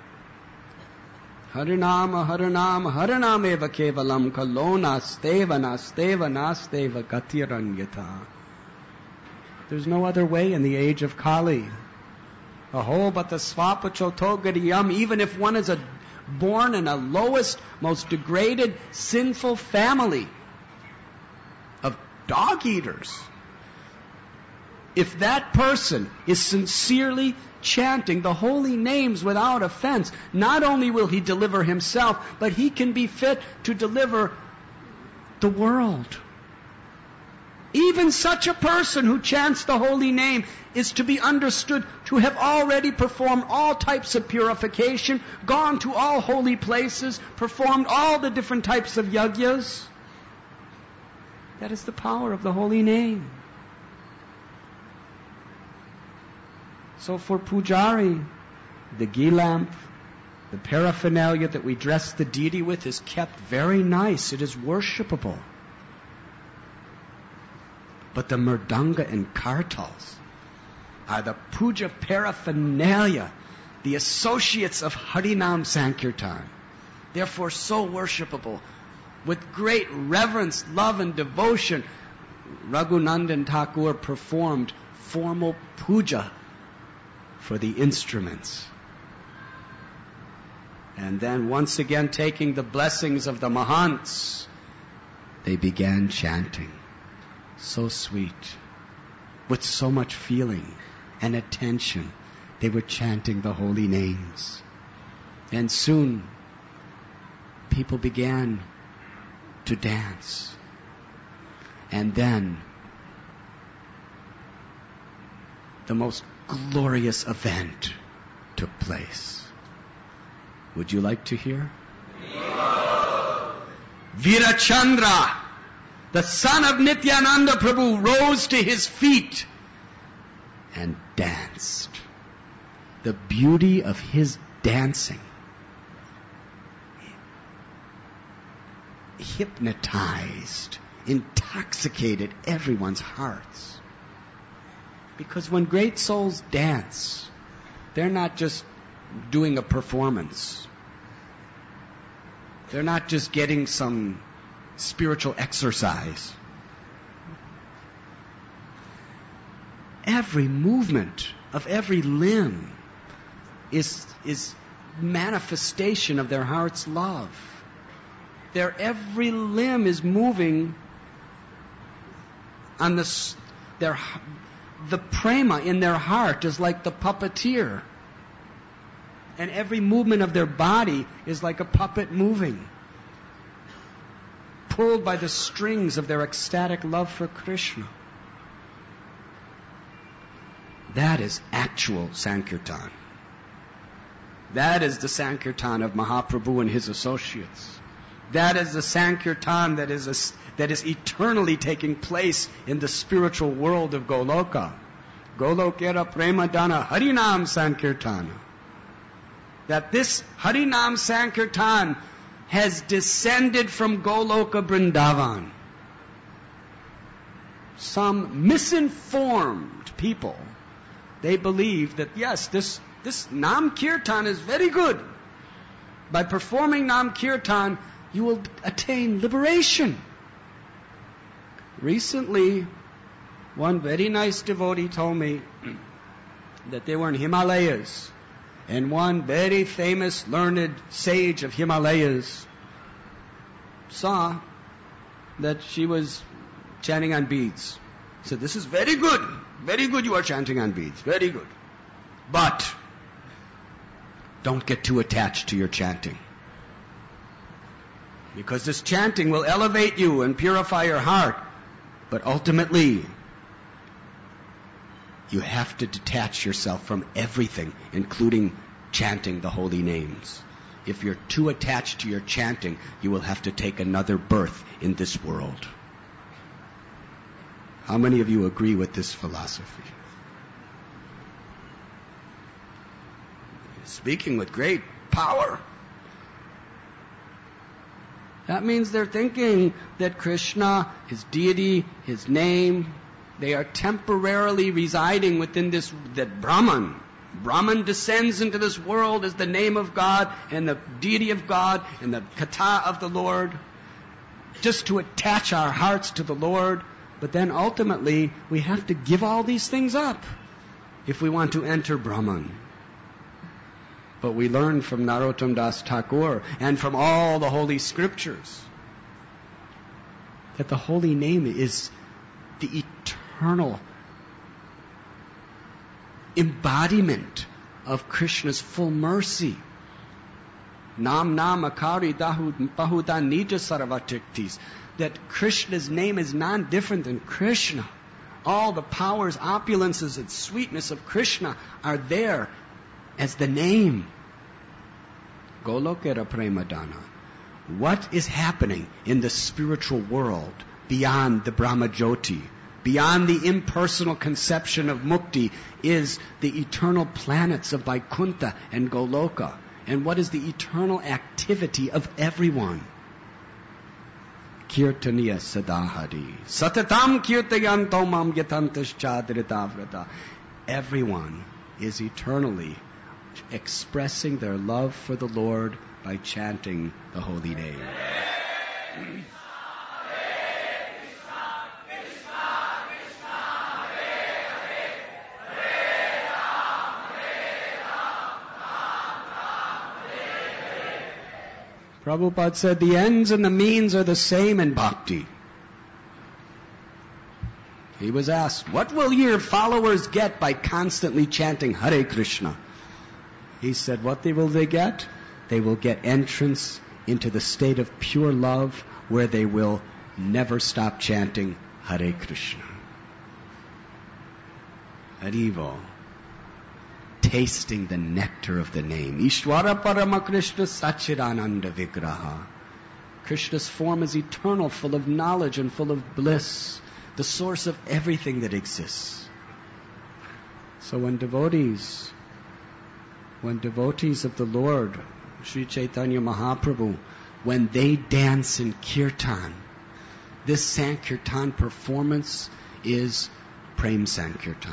Harinama, Harinama, Harinameva Kevalam Kalona Steva Nasteva Nasteva Gatiranyata. There's no other way in the age of Kali. Aho bata svapa chotogadiyam, even if one is born in a lowest, most degraded, sinful family of dog eaters, if that person is sincerely chanting the holy names without offense, not only will he deliver himself, but he can be fit to deliver the world. Even such a person who chants the holy name is to be understood to have already performed all types of purification, gone to all holy places, performed all the different types of yajnas. That is the power of the holy name. So for pujari, the ghee lamp, the paraphernalia that we dress the deity with is kept very nice. It is worshipable. But the mridanga and kartals are the puja paraphernalia, the associates of Harinam Sankirtan. Therefore so worshipable. With great reverence, love and devotion, Raghunandan Thakur performed formal puja for the instruments. And then once again taking the blessings of the Mahants, they began chanting. So sweet. With so much feeling and attention, they were chanting the holy names. And soon, people began to dance. And then, the most glorious event took place. Would you like to hear? Virachandra, the son of Nityananda Prabhu, rose to his feet and danced. The beauty of his dancing hypnotized, intoxicated everyone's hearts. Because when great souls dance, they're not just doing a performance. They're not just getting some spiritual exercise. Every movement of every limb is manifestation of their heart's love. Their every limb is moving on the prema in their heart is like the puppeteer. And every movement of their body is like a puppet moving, pulled by the strings of their ecstatic love for Krishna. That is actual Sankirtan. That is the Sankirtan of Mahaprabhu and his associates. That is the Sankirtan that is eternally taking place in the spiritual world of Goloka. Golokera Premadana Harinam Sankirtana. That this Harinam Sankirtan has descended from Goloka Vrindavan. Some misinformed people, they believe that yes, this Nam Kirtan is very good. By performing Nam Kirtan, you will attain liberation. Recently, one very nice devotee told me that they were in Himalayas, and one very famous learned sage of Himalayas saw that she was chanting on beads. He said, "This is very good. Very good you are chanting on beads. Very good. But don't get too attached to your chanting. Because this chanting will elevate you and purify your heart. But ultimately, you have to detach yourself from everything, including chanting the holy names. If you're too attached to your chanting, you will have to take another birth in this world." How many of you agree with this philosophy? Speaking with great power. That means they're thinking that Krishna, his deity, his name, they are temporarily residing within this, that Brahman. Brahman descends into this world as the name of God and the deity of God and the kata of the Lord, just to attach our hearts to the Lord. But then ultimately, we have to give all these things up if we want to enter Brahman. But we learn from Narottam Das Thakur and from all the holy scriptures that the holy name is the eternal embodiment of Krishna's full mercy. Nam akari bahuta nija sarvatiktis. That Krishna's name is non-different than Krishna. All the powers, opulences, and sweetness of Krishna are there as the name. Golokera Premadana. What is happening in the spiritual world beyond the Brahmajyoti, beyond the impersonal conception of mukti, is the eternal planets of Vaikuntha and Goloka. And what is the eternal activity of everyone? Kirtaniya sadahari. Satatam kirtayanto mam yatantas chadritavrata. Everyone is eternally expressing their love for the Lord by chanting the holy name. Prabhupada said the ends and the means are the same in bhakti. He was asked, what will your followers get by constantly chanting Hare Krishna? He said, what will they get? They will get entrance into the state of pure love where they will never stop chanting Hare Krishna. Harivo. Tasting the nectar of the name. Ishvara Parama Krishna Sachidananda Vigraha. Krishna's form is eternal, full of knowledge and full of bliss, the source of everything that exists. So when devotees of the Lord, Sri Chaitanya Mahaprabhu, when they dance in kirtan, this Sankirtan performance is Prem Sankirtan.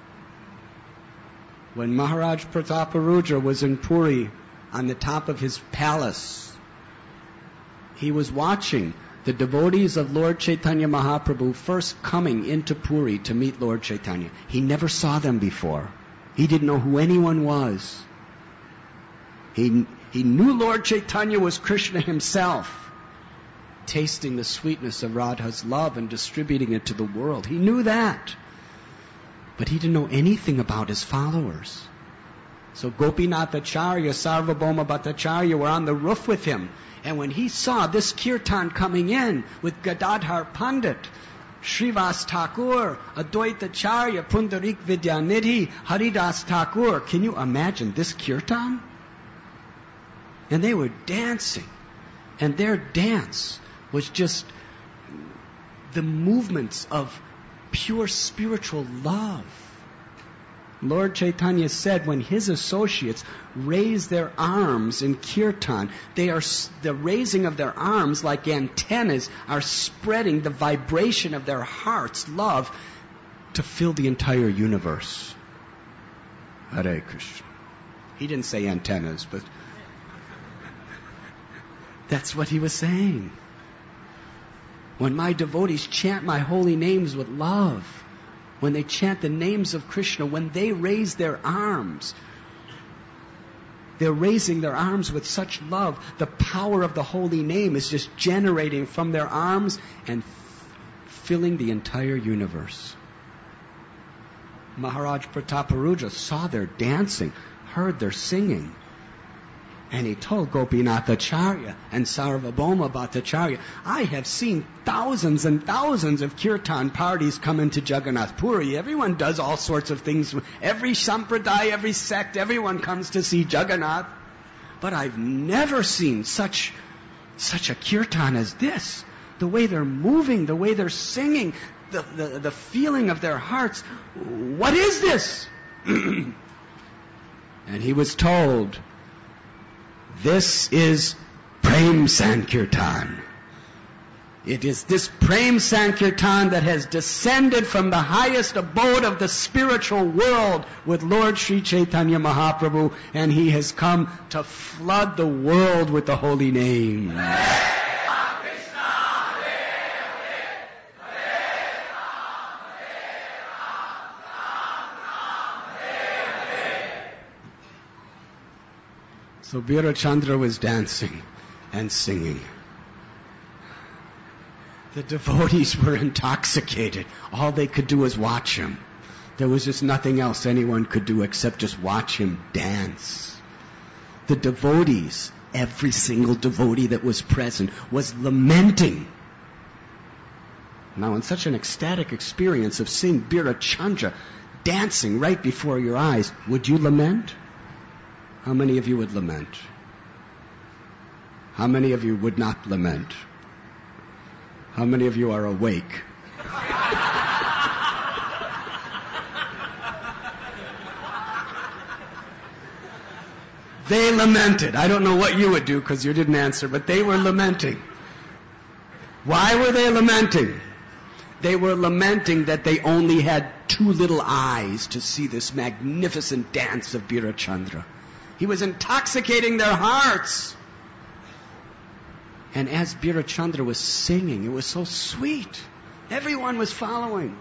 When Maharaj Prataparudra was in Puri, on the top of his palace, he was watching the devotees of Lord Chaitanya Mahaprabhu first coming into Puri to meet Lord Chaitanya. He never saw them before. He didn't know who anyone was. He knew Lord Chaitanya was Krishna himself, tasting the sweetness of Radha's love and distributing it to the world. He knew that. But he didn't know anything about his followers. So Gopinath Acharya, Sarvabhauma Bhattacharya were on the roof with him. And when he saw this kirtan coming in with Gadadhar Pandit, Srivas Thakur, Advaita Acharya, Pundarik Vidyanidhi, Haridas Thakur, can you imagine this kirtan? And they were dancing. And their dance was just the movements of pure spiritual love. Lord Chaitanya said when his associates raise their arms in kirtan, the raising of their arms like antennas are spreading the vibration of their heart's love to fill the entire universe. Hare Krishna. He didn't say antennas, but that's what he was saying. When my devotees chant my holy names with love, when they chant the names of Krishna, when they raise their arms, they're raising their arms with such love. The power of the holy name is just generating from their arms and filling the entire universe. Maharaj Prataparudra saw their dancing, heard their singing. And he told Gopinath Acharya and Sarvabhauma Bhattacharya, I have seen thousands and thousands of kirtan parties come into Jagannath Puri. Everyone does all sorts of things. Every sampradaya, every sect, everyone comes to see Jagannath. But I've never seen such a kirtan as this. The way they're moving, the way they're singing, the feeling of their hearts. What is this? And he was told, this is Prem Sankirtan. It is this Prem Sankirtan that has descended from the highest abode of the spiritual world with Lord Sri Chaitanya Mahaprabhu, and he has come to flood the world with the holy name. So Birachandra was dancing and singing. The devotees were intoxicated. All they could do was watch him. There was just nothing else anyone could do except just watch him dance. The devotees, every single devotee that was present, was lamenting. Now, in such an ecstatic experience of seeing Birachandra dancing right before your eyes, would you lament? How many of you would lament? How many of you would not lament? How many of you are awake? They lamented. I don't know what you would do because you didn't answer, but they were lamenting. Why were they lamenting? They were lamenting that they only had two little eyes to see this magnificent dance of Birachandra. He was intoxicating their hearts. And as Birachandra was singing, it was so sweet. Everyone was following.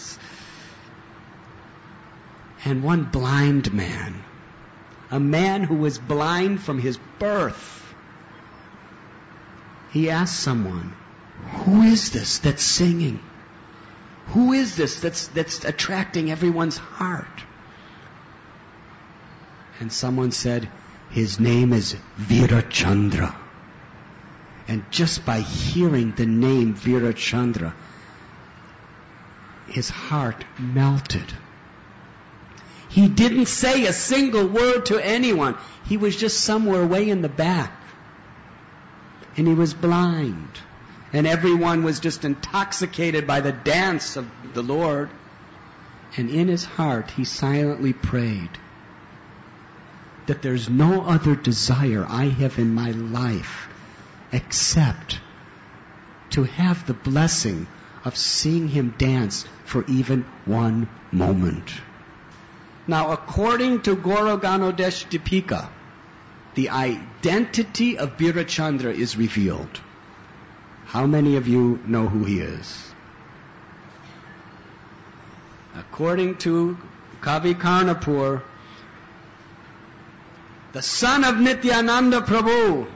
And one blind man, a man who was blind from his birth, he asked someone, who is this that's singing? Who is this that's attracting everyone's heart? And someone said, his name is Virachandra. And just by hearing the name Virachandra, his heart melted. He didn't say a single word to anyone. He was just somewhere way in the back. And he was blind. And everyone was just intoxicated by the dance of the Lord. And in his heart, he silently prayed that there's no other desire I have in my life except to have the blessing of seeing him dance for even one moment. Now, according to Guru Ganodesh Dipika, the identity of Virachandra is revealed. How many of you know who he is? According to Kavi Karnapur, the son of Nityananda Prabhu,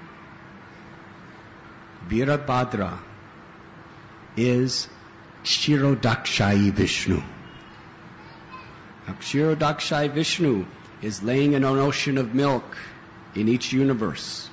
Virabhadra, is Kshirodakshayi Vishnu. Now, Kshirodakshayi Vishnu is laying in an ocean of milk in each universe.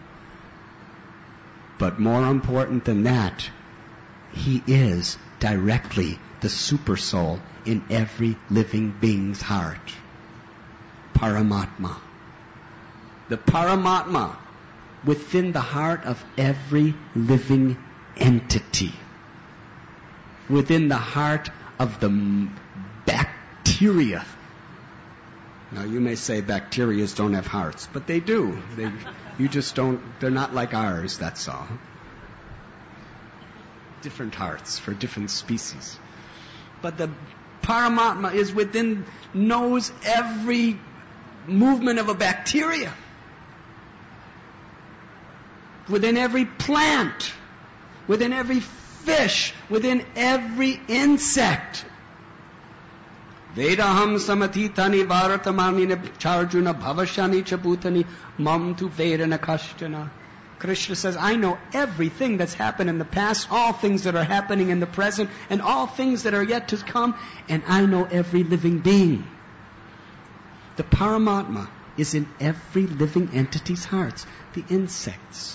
But more important than that, he is directly the super soul in every living being's heart. Paramatma. The Paramatma within the heart of every living entity. Within the heart of the bacteria. Now you may say bacteria don't have hearts, but they do. You just don't, they're not like ours, that's all. Different hearts for different species. But the Paramatma is within, knows every movement of a bacteria. Within every plant, within every fish, within every insect. Vedaham samatitani varatamani charjuna bhavashani chabutani mam tu vedana kashtana. Krishna says, I know everything that's happened in the past, all things that are happening in the present, and all things that are yet to come, and I know every living being. The Paramatma is in every living entity's hearts. The insects,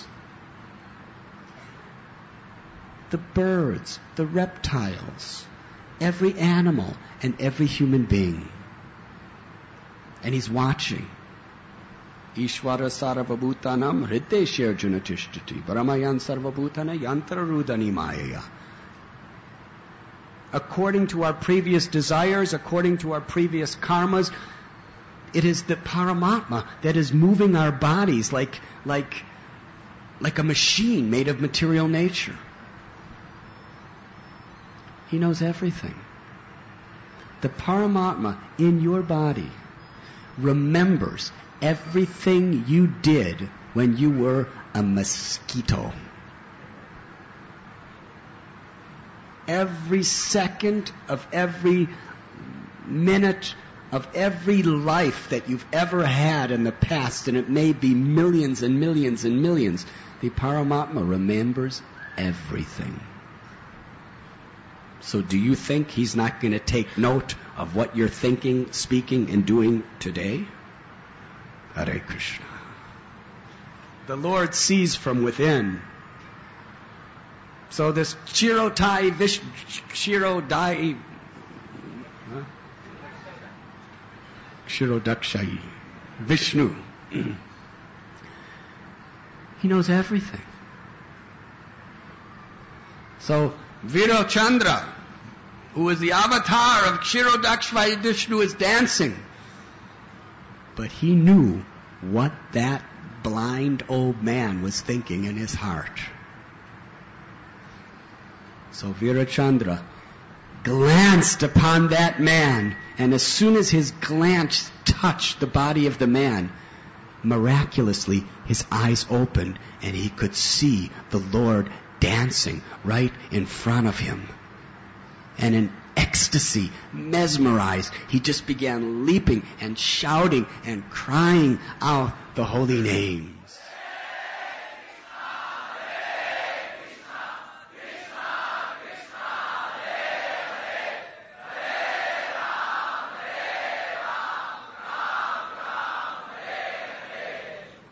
the birds, the reptiles, every animal, and every human being. And he's watching. Ishvara sarvabhutanam hrideshe arjuna tishtati brahmayan sarvabhutana yantra rudani mayaya. According to our previous desires, according to our previous karmas, it is the Paramatma that is moving our bodies like a machine made of material nature. He knows everything. The Paramatma in your body remembers everything you did when you were a mosquito. Every second of every minute of every life that you've ever had in the past, and it may be millions and millions and millions, the Paramatma remembers everything. So do you think he's not going to take note of what you're thinking, speaking, and doing today? Hare Krishna. The Lord sees from within. So this Kshirodakshayi Vishnu, he knows everything. So Virachandra, who is the avatar of Kshirodakshayi Vishnu, is dancing. But he knew what that blind old man was thinking in his heart. So Virachandra glanced upon that man, and as soon as his glance touched the body of the man, miraculously his eyes opened and he could see the Lord dancing right in front of him. And in ecstasy, mesmerized, he just began leaping and shouting and crying out the holy names.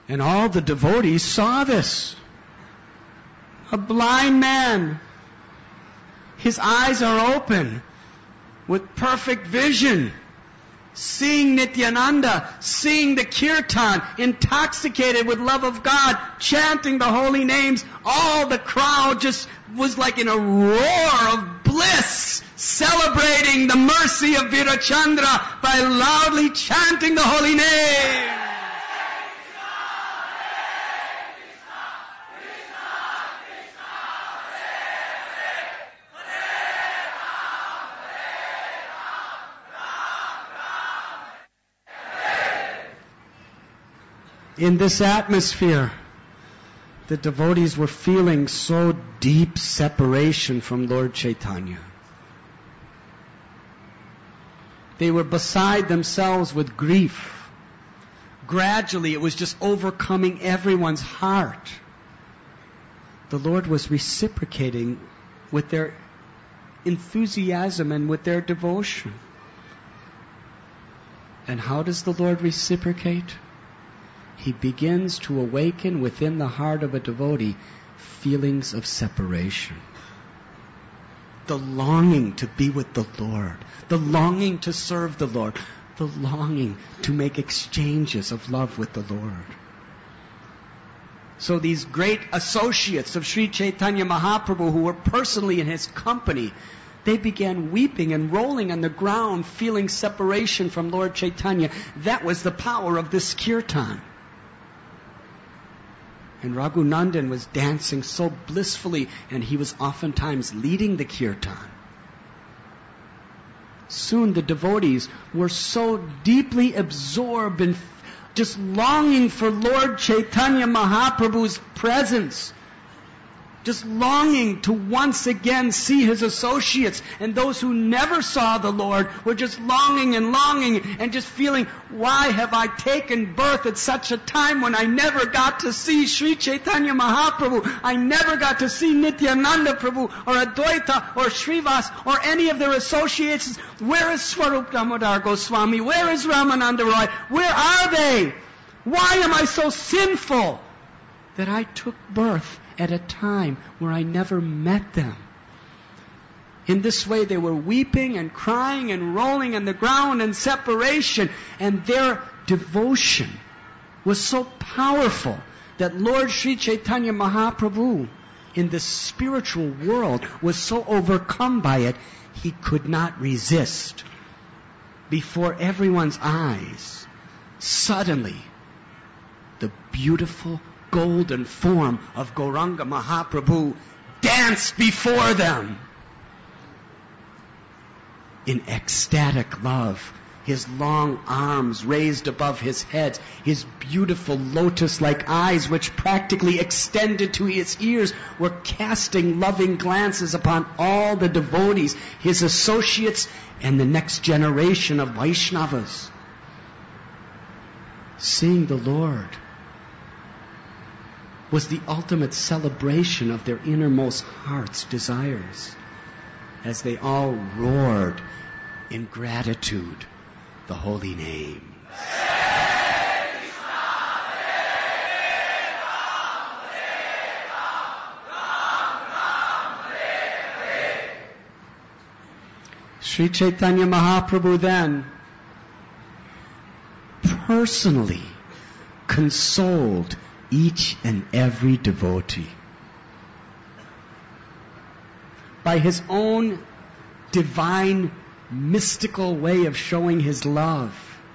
And all the devotees saw this. A blind man. His eyes are open with perfect vision. Seeing Nityananda, seeing the kirtan, intoxicated with love of God, chanting the holy names. All the crowd just was like in a roar of bliss, celebrating the mercy of Virachandra by loudly chanting the holy name. In this atmosphere, the devotees were feeling so deep separation from Lord Chaitanya. They were beside themselves with grief. Gradually, it was just overcoming everyone's heart. The Lord was reciprocating with their enthusiasm and with their devotion. And how does the Lord reciprocate? He begins to awaken within the heart of a devotee feelings of separation. The longing to be with the Lord. The longing to serve the Lord. The longing to make exchanges of love with the Lord. So these great associates of Sri Chaitanya Mahaprabhu who were personally in his company, they began weeping and rolling on the ground, feeling separation from Lord Chaitanya. That was the power of this kirtan. And Raghunandan was dancing so blissfully, and he was oftentimes leading the kirtan. Soon the devotees were so deeply absorbed in just longing for Lord Chaitanya Mahaprabhu's presence. Just longing to once again see his associates. And those who never saw the Lord were just longing and just feeling, why have I taken birth at such a time when I never got to see Sri Chaitanya Mahaprabhu? I never got to see Nityananda Prabhu or Advaita or Srivas or any of their associates. Where is Swarup Damodar Goswami? Where is Ramananda Roy? Where are they? Why am I so sinful that I took birth at a time where I never met them? In this way they were weeping and crying and rolling on the ground in separation, and their devotion was so powerful that Lord Sri Chaitanya Mahaprabhu in the spiritual world was so overcome by it, he could not resist. Before everyone's eyes, suddenly the beautiful golden form of Gauranga Mahaprabhu danced before them in ecstatic love. His long arms raised above his head, his beautiful lotus-like eyes, which practically extended to his ears, were casting loving glances upon all the devotees, his associates, and the next generation of Vaishnavas. Seeing the Lord was the ultimate celebration of their innermost heart's desires, as they all roared in gratitude the holy name. Sri Chaitanya Mahaprabhu then personally consoled each and every devotee. By his own divine, mystical way of showing his love,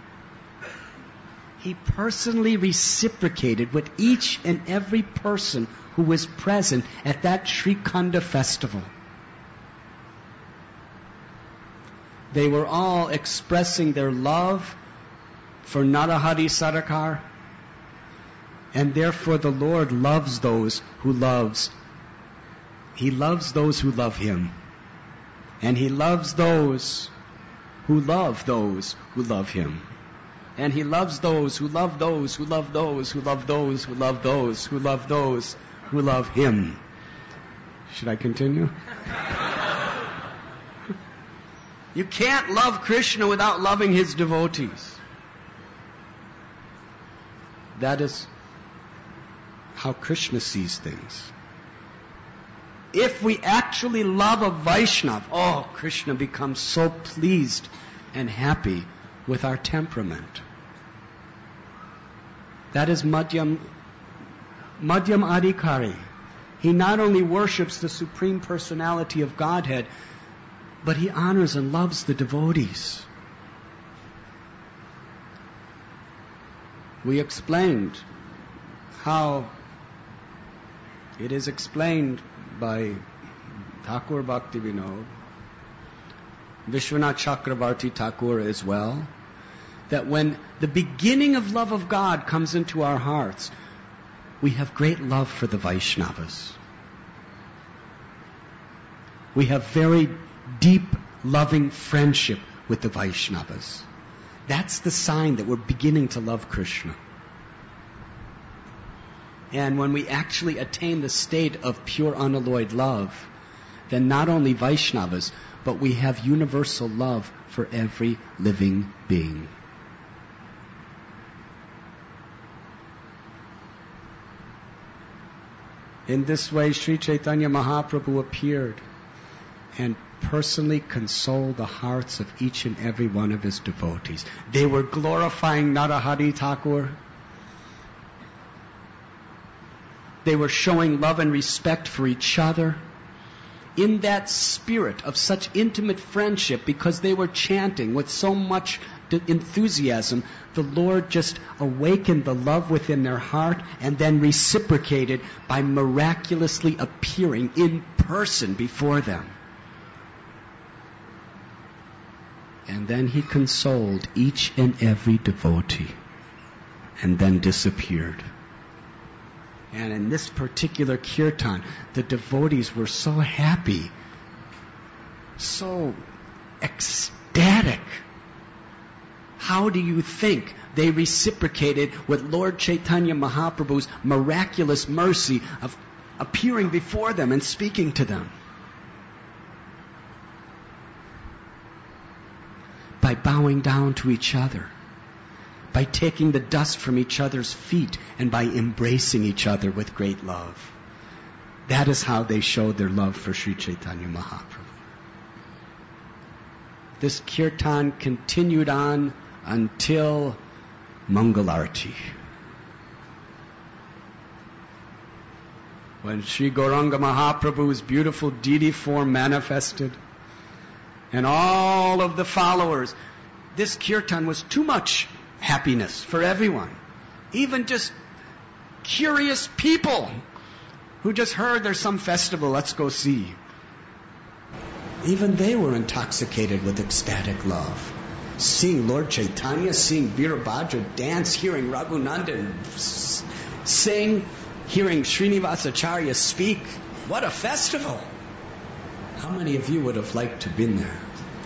he personally reciprocated with each and every person who was present at that Srikhanda festival. They were all expressing their love for Narahari Sarakar, and therefore the Lord loves those who loves. He loves those who love Him. And He loves those who love those who love Him. And He loves those who love those who love those who love those who love those who love those who love Him. Should I continue? You can't love Krishna without loving His devotees. That is how Krishna sees things. If we actually love a Vaishnava, Krishna becomes so pleased and happy with our temperament. That is Madhyam Adhikari. He not only worships the Supreme Personality of Godhead, but he honors and loves the devotees. We explained how it is explained by Thakur Bhaktivinoda, Vishwanath Chakravarti Thakur as well, that when the beginning of love of God comes into our hearts, we have great love for the Vaishnavas. We have very deep, loving friendship with the Vaishnavas. That's the sign that we're beginning to love Krishna. And when we actually attain the state of pure unalloyed love, then not only Vaishnavas, but we have universal love for every living being. In this way, Sri Chaitanya Mahaprabhu appeared and personally consoled the hearts of each and every one of his devotees. They were glorifying Narahari Thakur. They were showing love and respect for each other. In that spirit of such intimate friendship, because they were chanting with so much enthusiasm, the Lord just awakened the love within their heart and then reciprocated by miraculously appearing in person before them. And then he consoled each and every devotee and then disappeared. And in this particular kirtan, the devotees were so happy, so ecstatic. How do you think they reciprocated with Lord Chaitanya Mahaprabhu's miraculous mercy of appearing before them and speaking to them? By bowing down to each other, by taking the dust from each other's feet, and by embracing each other with great love. That is how they showed their love for Sri Chaitanya Mahaprabhu. This kirtan continued on until Mangalarti. When Sri Gauranga Mahaprabhu's beautiful deity form manifested, and all of the followers, this kirtan was too much happiness for everyone. Even just curious people who just heard there's some festival, let's go see. Even they were intoxicated with ecstatic love. Seeing Lord Chaitanya, seeing Virabhadra dance, hearing Raghunandan sing, hearing Srinivasacharya speak. What a festival! How many of you would have liked to have been there?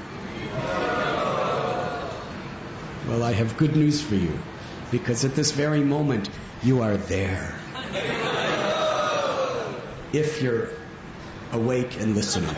Well, I have good news for you, because at this very moment, you are there. If you're awake and listening.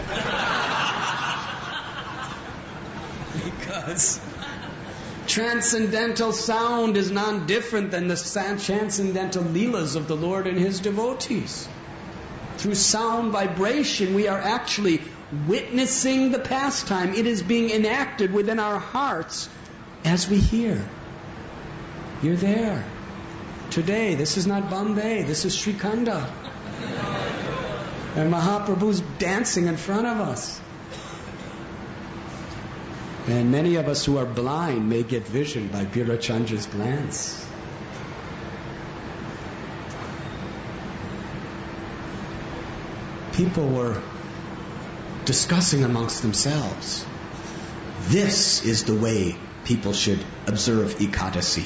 Because transcendental sound is none different than the transcendental leelas of the Lord and His devotees. Through sound vibration, we are actually witnessing the pastime. It is being enacted within our hearts as we hear. You're there. Today, this is not Bombay, this is Srikhanda. And Mahaprabhu's dancing in front of us. And many of us who are blind may get vision by Virachandra's glance. People were discussing amongst themselves, this is the way people should observe Ekadasi.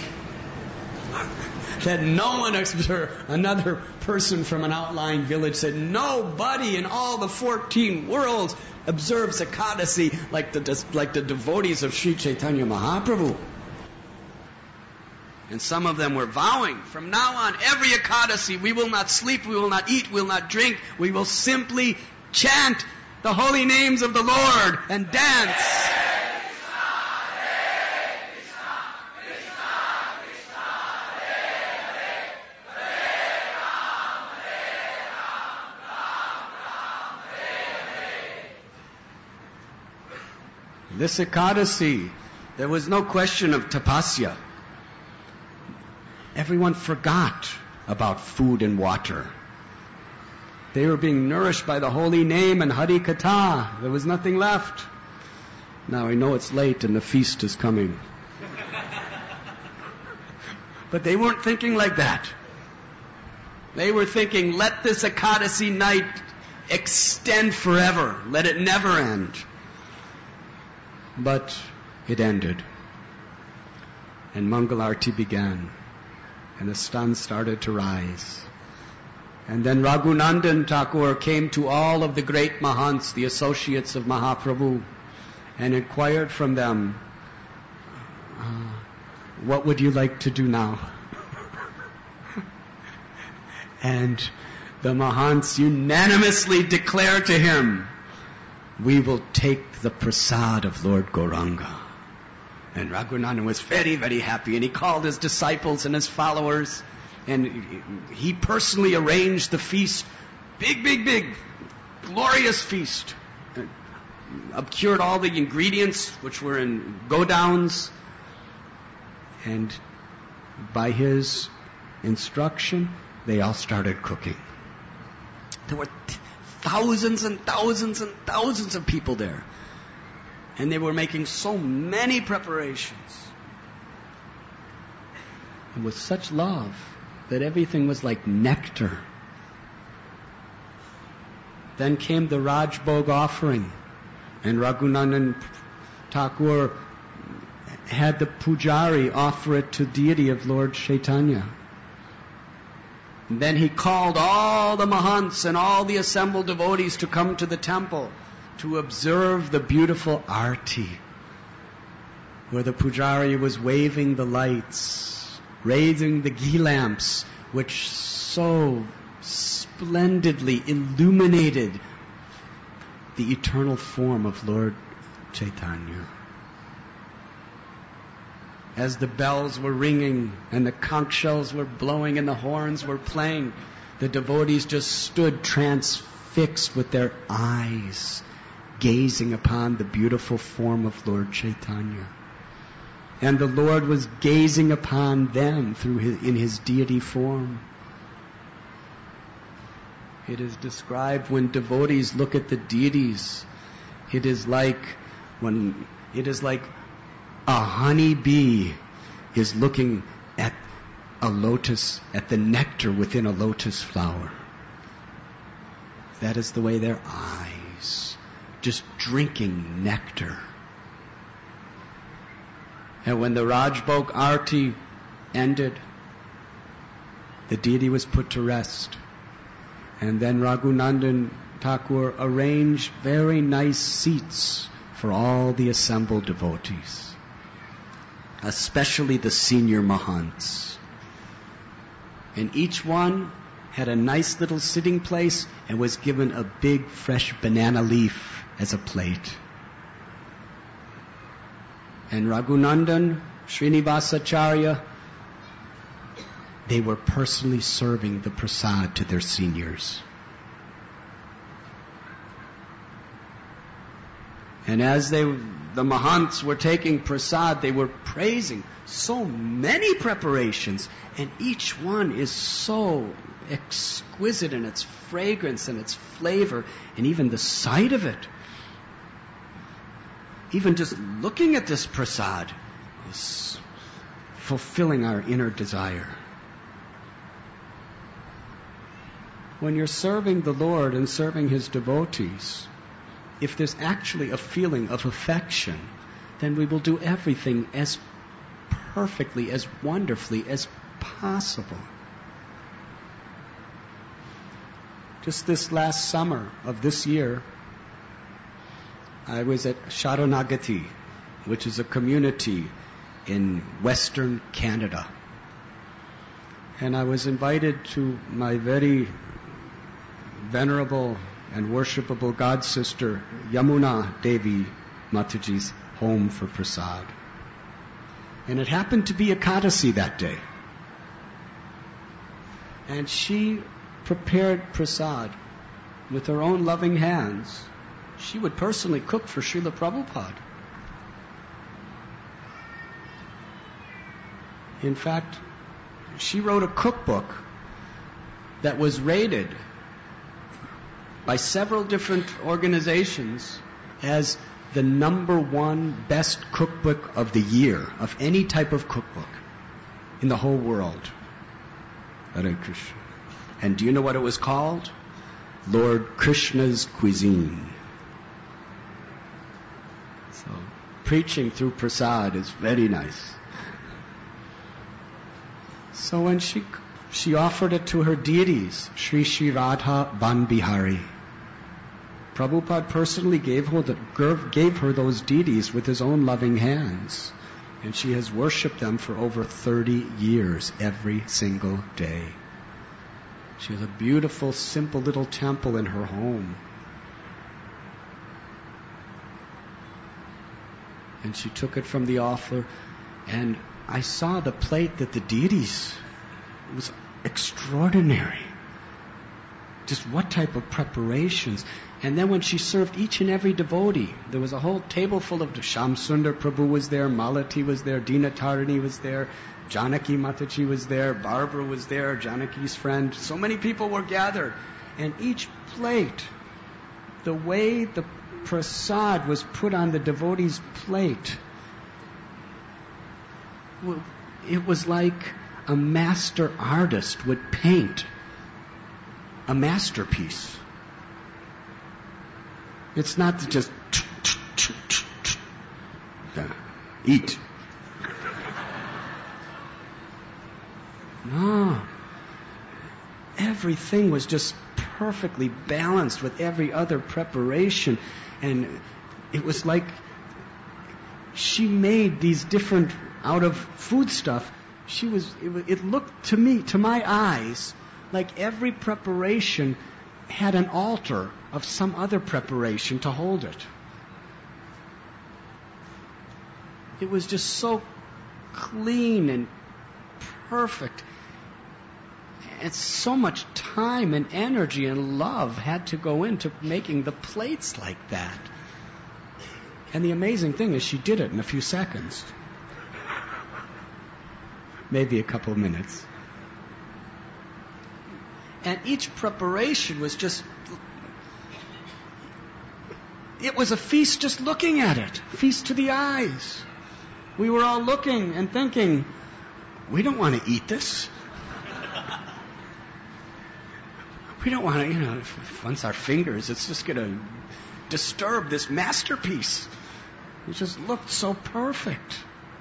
That no one observed. Another person from an outlying village said, nobody in all the 14 worlds observes Ekadasi like the devotees of Sri Chaitanya Mahaprabhu. And some of them were vowing, from now on, every Ekadasi, we will not sleep, we will not eat, we will not drink, we will simply chant the holy names of the Lord and dance. This Ekadasi, there was no question of tapasya. Everyone forgot about food and water. They were being nourished by the holy name and Hari Katha. There was nothing left. Now I know it's late and the feast is coming. But they weren't thinking like that. They were thinking, let this Ekadasi night extend forever. Let it never end. But it ended. And Mangalarti began. And the sun started to rise. And then Raghunandan Thakur came to all of the great Mahants, the associates of Mahaprabhu, and inquired from them, what would you like to do now? And the Mahants unanimously declared to him, we will take the prasad of Lord Gauranga. And Raghunandan was very, very happy, and he called his disciples and his followers, and he personally arranged the feast, big, glorious feast. Cured all the ingredients which were in godowns, and by his instruction, they all started cooking. There were thousands and thousands and thousands of people there. And they were making so many preparations. And with such love that everything was like nectar. Then came the Rajbhog offering. And Raghunandan Thakur had the pujari offer it to deity of Lord Chaitanya. And then he called all the Mahants and all the assembled devotees to come to the temple to observe the beautiful arti, where the pujari was waving the lights, raising the ghee lamps, which so splendidly illuminated the eternal form of Lord Chaitanya. As the bells were ringing and the conch shells were blowing and the horns were playing, the devotees just stood transfixed with their eyes, gazing upon the beautiful form of Lord Chaitanya. And the Lord was gazing upon them in his deity form. It is described when devotees look at the deities, it is like a honeybee is looking at a lotus, at the nectar within a lotus flower. That is the way their eyes, just drinking nectar. And when the Rajbhog Arti ended, the deity was put to rest. And then Raghunandan Thakur arranged very nice seats for all the assembled devotees, especially the senior Mahants. And each one had a nice little sitting place and was given a big fresh banana leaf as a plate. And Raghunandan, Srinivasacharya, they were personally serving the prasad to their seniors. And as the Mahants were taking prasad, they were praising so many preparations, and each one is so exquisite in its fragrance and its flavor, and even the sight of it. Even just looking at this prasad is fulfilling our inner desire. When you're serving the Lord and serving His devotees, if there's actually a feeling of affection, then we will do everything as perfectly, as wonderfully as possible. Just this last summer of this year, I was at Sharanagati, which is a community in Western Canada. And I was invited to my very venerable and worshipable God sister Yamuna Devi Mataji's home for prasad. And it happened to be Ekadasi that day. And she prepared prasad with her own loving hands. She would personally cook for Srila Prabhupada. In fact, she wrote a cookbook that was rated by several different organizations as the #1 best cookbook of the year, of any type of cookbook in the whole world. Hare Krishna. And do you know what it was called? Lord Krishna's Cuisine. So, preaching through prasad is very nice. So when she offered it to her deities, Sri Sri Radha Ban Bihari, Prabhupada personally gave her those deities with his own loving hands. And she has worshipped them for over 30 years, every single day. She has a beautiful, simple little temple in her home. And she took it from the altar, and I saw the plate that the deities, it was extraordinary. Just what type of preparations. And then when she served each and every devotee, there was a whole table full of Shamsundar Prabhu was there, Malati was there, Dina Tarini was there, Janaki Mataji was there, Barbara was there, Janaki's friend. So many people were gathered. And each plate, the way the prasad was put on the devotee's plate, it was like a master artist would paint a masterpiece. It's not just eat. No. Everything was just perfectly balanced with every other preparation. And it was like she made these different, out of food stuff, it looked to me, to my eyes, like every preparation had an altar of some other preparation to hold it. It was just so clean and perfect. And so much time and energy and love had to go into making the plates like that. And the amazing thing is she did it in a few seconds. Maybe a couple of minutes. And each preparation was just, it was a feast just looking at it. Feast to the eyes. We were all looking and thinking, we don't want to eat this. We don't want to, once our fingers, it's just going to disturb this masterpiece. It just looked so perfect.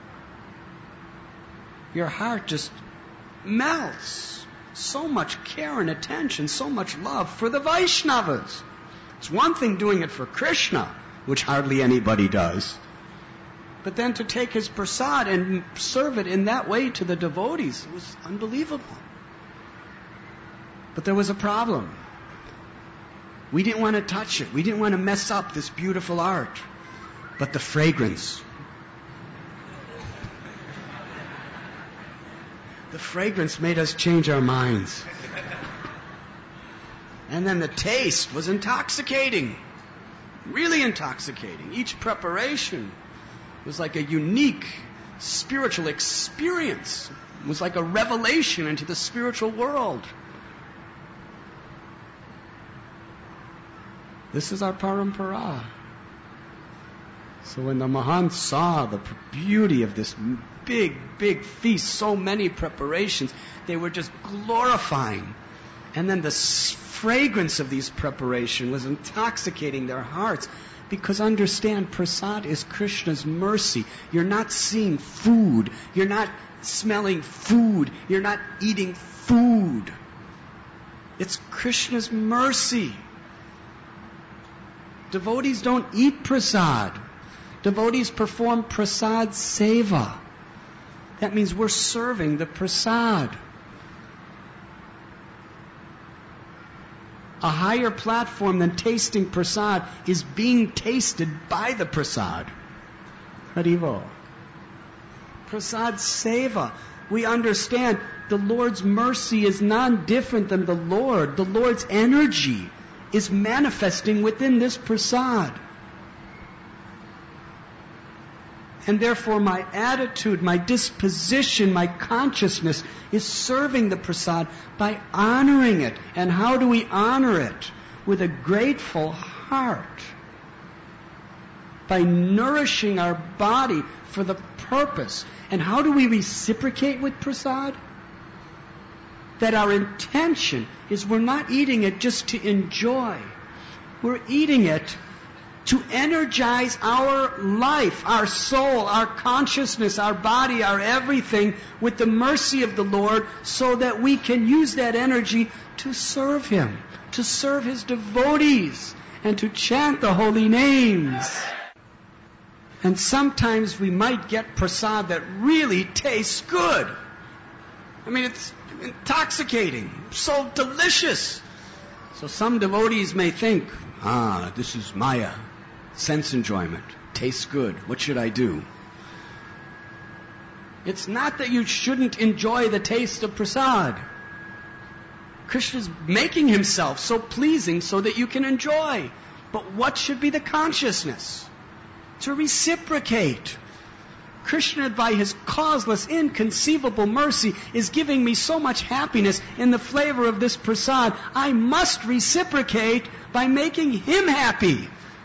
Your heart just melts. So much care and attention, so much love for the Vaishnavas. It's one thing doing it for Krishna, which hardly anybody does. But then to take his prasad and serve it in that way to the devotees, it was unbelievable. But there was a problem. We didn't want to touch it. We didn't want to mess up this beautiful art. But the fragrance. The fragrance made us change our minds. And then the taste was intoxicating. Really intoxicating. Each preparation was like a unique spiritual experience. It was like a revelation into the spiritual world. This is our parampara. So when the Mahants saw the beauty of this big, big feast, so many preparations, they were just glorifying. And then the fragrance of these preparations was intoxicating their hearts. Because understand, prasad is Krishna's mercy. You're not seeing food. You're not smelling food. You're not eating food. It's Krishna's mercy. Devotees don't eat prasad. Devotees perform prasad seva. That means we're serving the prasad. A higher platform than tasting prasad is being tasted by the prasad. Haribo. Prasad seva. We understand the Lord's mercy is non-different than the Lord. The Lord's energy is manifesting within this prasad. And therefore my attitude, my disposition, my consciousness is serving the prasad by honoring it. And how do we honor it? With a grateful heart. By nourishing our body for the purpose. And how do we reciprocate with prasad? That our intention is we're not eating it just to enjoy. We're eating it to energize our life, our soul, our consciousness, our body, our everything with the mercy of the Lord so that we can use that energy to serve Him, to serve His devotees, and to chant the holy names. And sometimes we might get prasad that really tastes good. I mean, it's intoxicating, so delicious. So some devotees may think, this is Maya, sense enjoyment, tastes good, what should I do? It's not that you shouldn't enjoy the taste of prasad. Krishna's making Himself so pleasing so that you can enjoy. But what should be the consciousness? To reciprocate. Krishna, by His causeless, inconceivable mercy, is giving me so much happiness in the flavor of this prasad. I must reciprocate by making Him happy.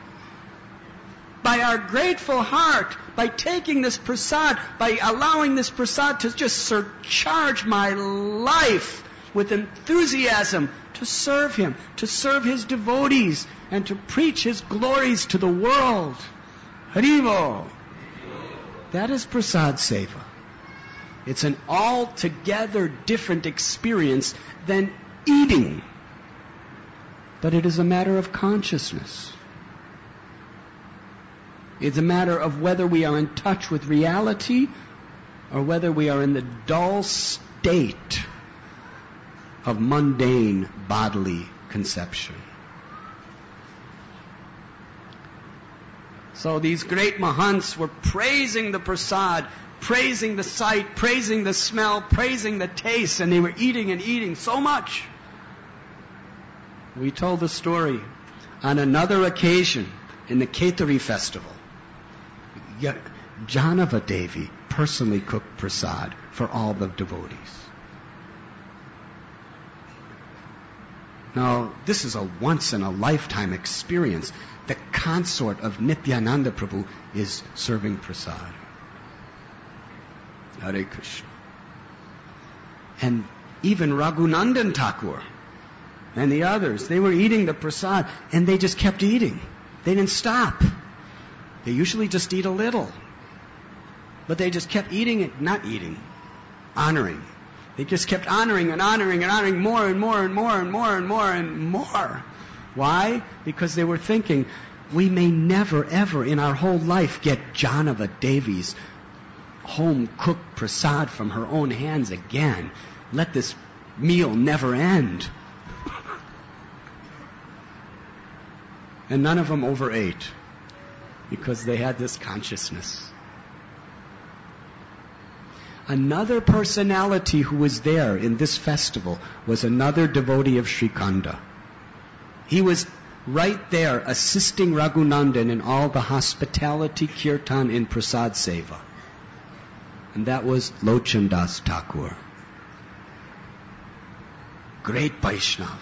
By our grateful heart, by taking this prasad, by allowing this prasad to just surcharge my life with enthusiasm to serve Him, to serve His devotees, and to preach His glories to the world. Haribo. That is prasad seva. It's an altogether different experience than eating. But it is a matter of consciousness. It's a matter of whether we are in touch with reality or whether we are in the dull state of mundane bodily conception. So these great mahants were praising the prasad, praising the sight, praising the smell, praising the taste, and they were eating and eating so much. We told the story on another occasion in the Ketari festival. Janava Devi personally cooked prasad for all the devotees. Now, this is a once-in-a-lifetime experience. The consort of Nityananda Prabhu is serving prasad. Hare Krishna. And even Raghunandan Thakur and the others, they were eating the prasad and they just kept eating. They didn't stop. They usually just eat a little. But they just kept eating it, not eating, honoring. They just kept honoring and honoring and honoring more and more and more and more and more and more. Why? Because they were thinking, we may never ever in our whole life get Janava Devi's home-cooked prasad from her own hands again. Let this meal never end. And none of them overate because they had this consciousness. Another personality who was there in this festival was another devotee of Sri Khanda. He was right there assisting Raghunandan in all the hospitality kirtan in Prasad Seva. And that was Lochan Das Thakur. Great Vaishnav.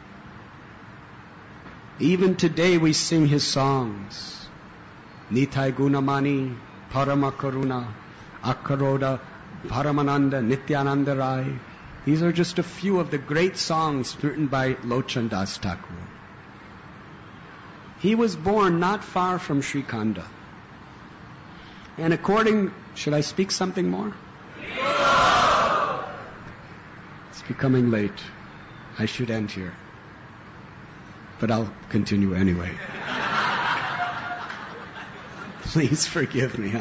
Even today we sing his songs. Nitai Gunamani, Paramakaruna, Akaroda, Paramananda, Nityananda Rai. These are just a few of the great songs written by Lochan Das Thakur. He was born not far from Sri Khanda. And should I speak something more? It's becoming late. I should end here. But I'll continue anyway. Please forgive me.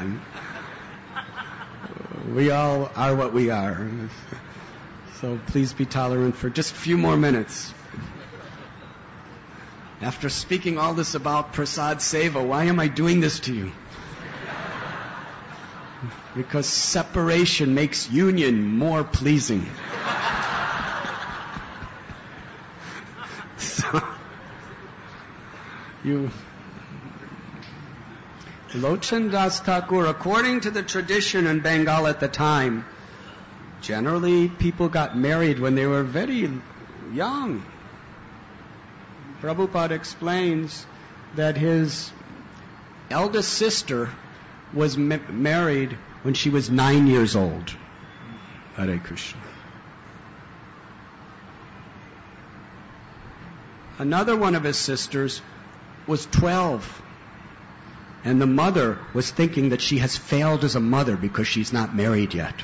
We all are what we are. So please be tolerant for just a few more minutes. After speaking all this about Prasad Seva, why am I doing this to you? Because separation makes union more pleasing. So, Lochan Das Thakur, according to the tradition in Bengal at the time, generally people got married when they were very young. Prabhupada explains that his eldest sister was married when she was 9 years old. Hare Krishna. Another one of his sisters was 12. And the mother was thinking that she has failed as a mother because she's not married yet.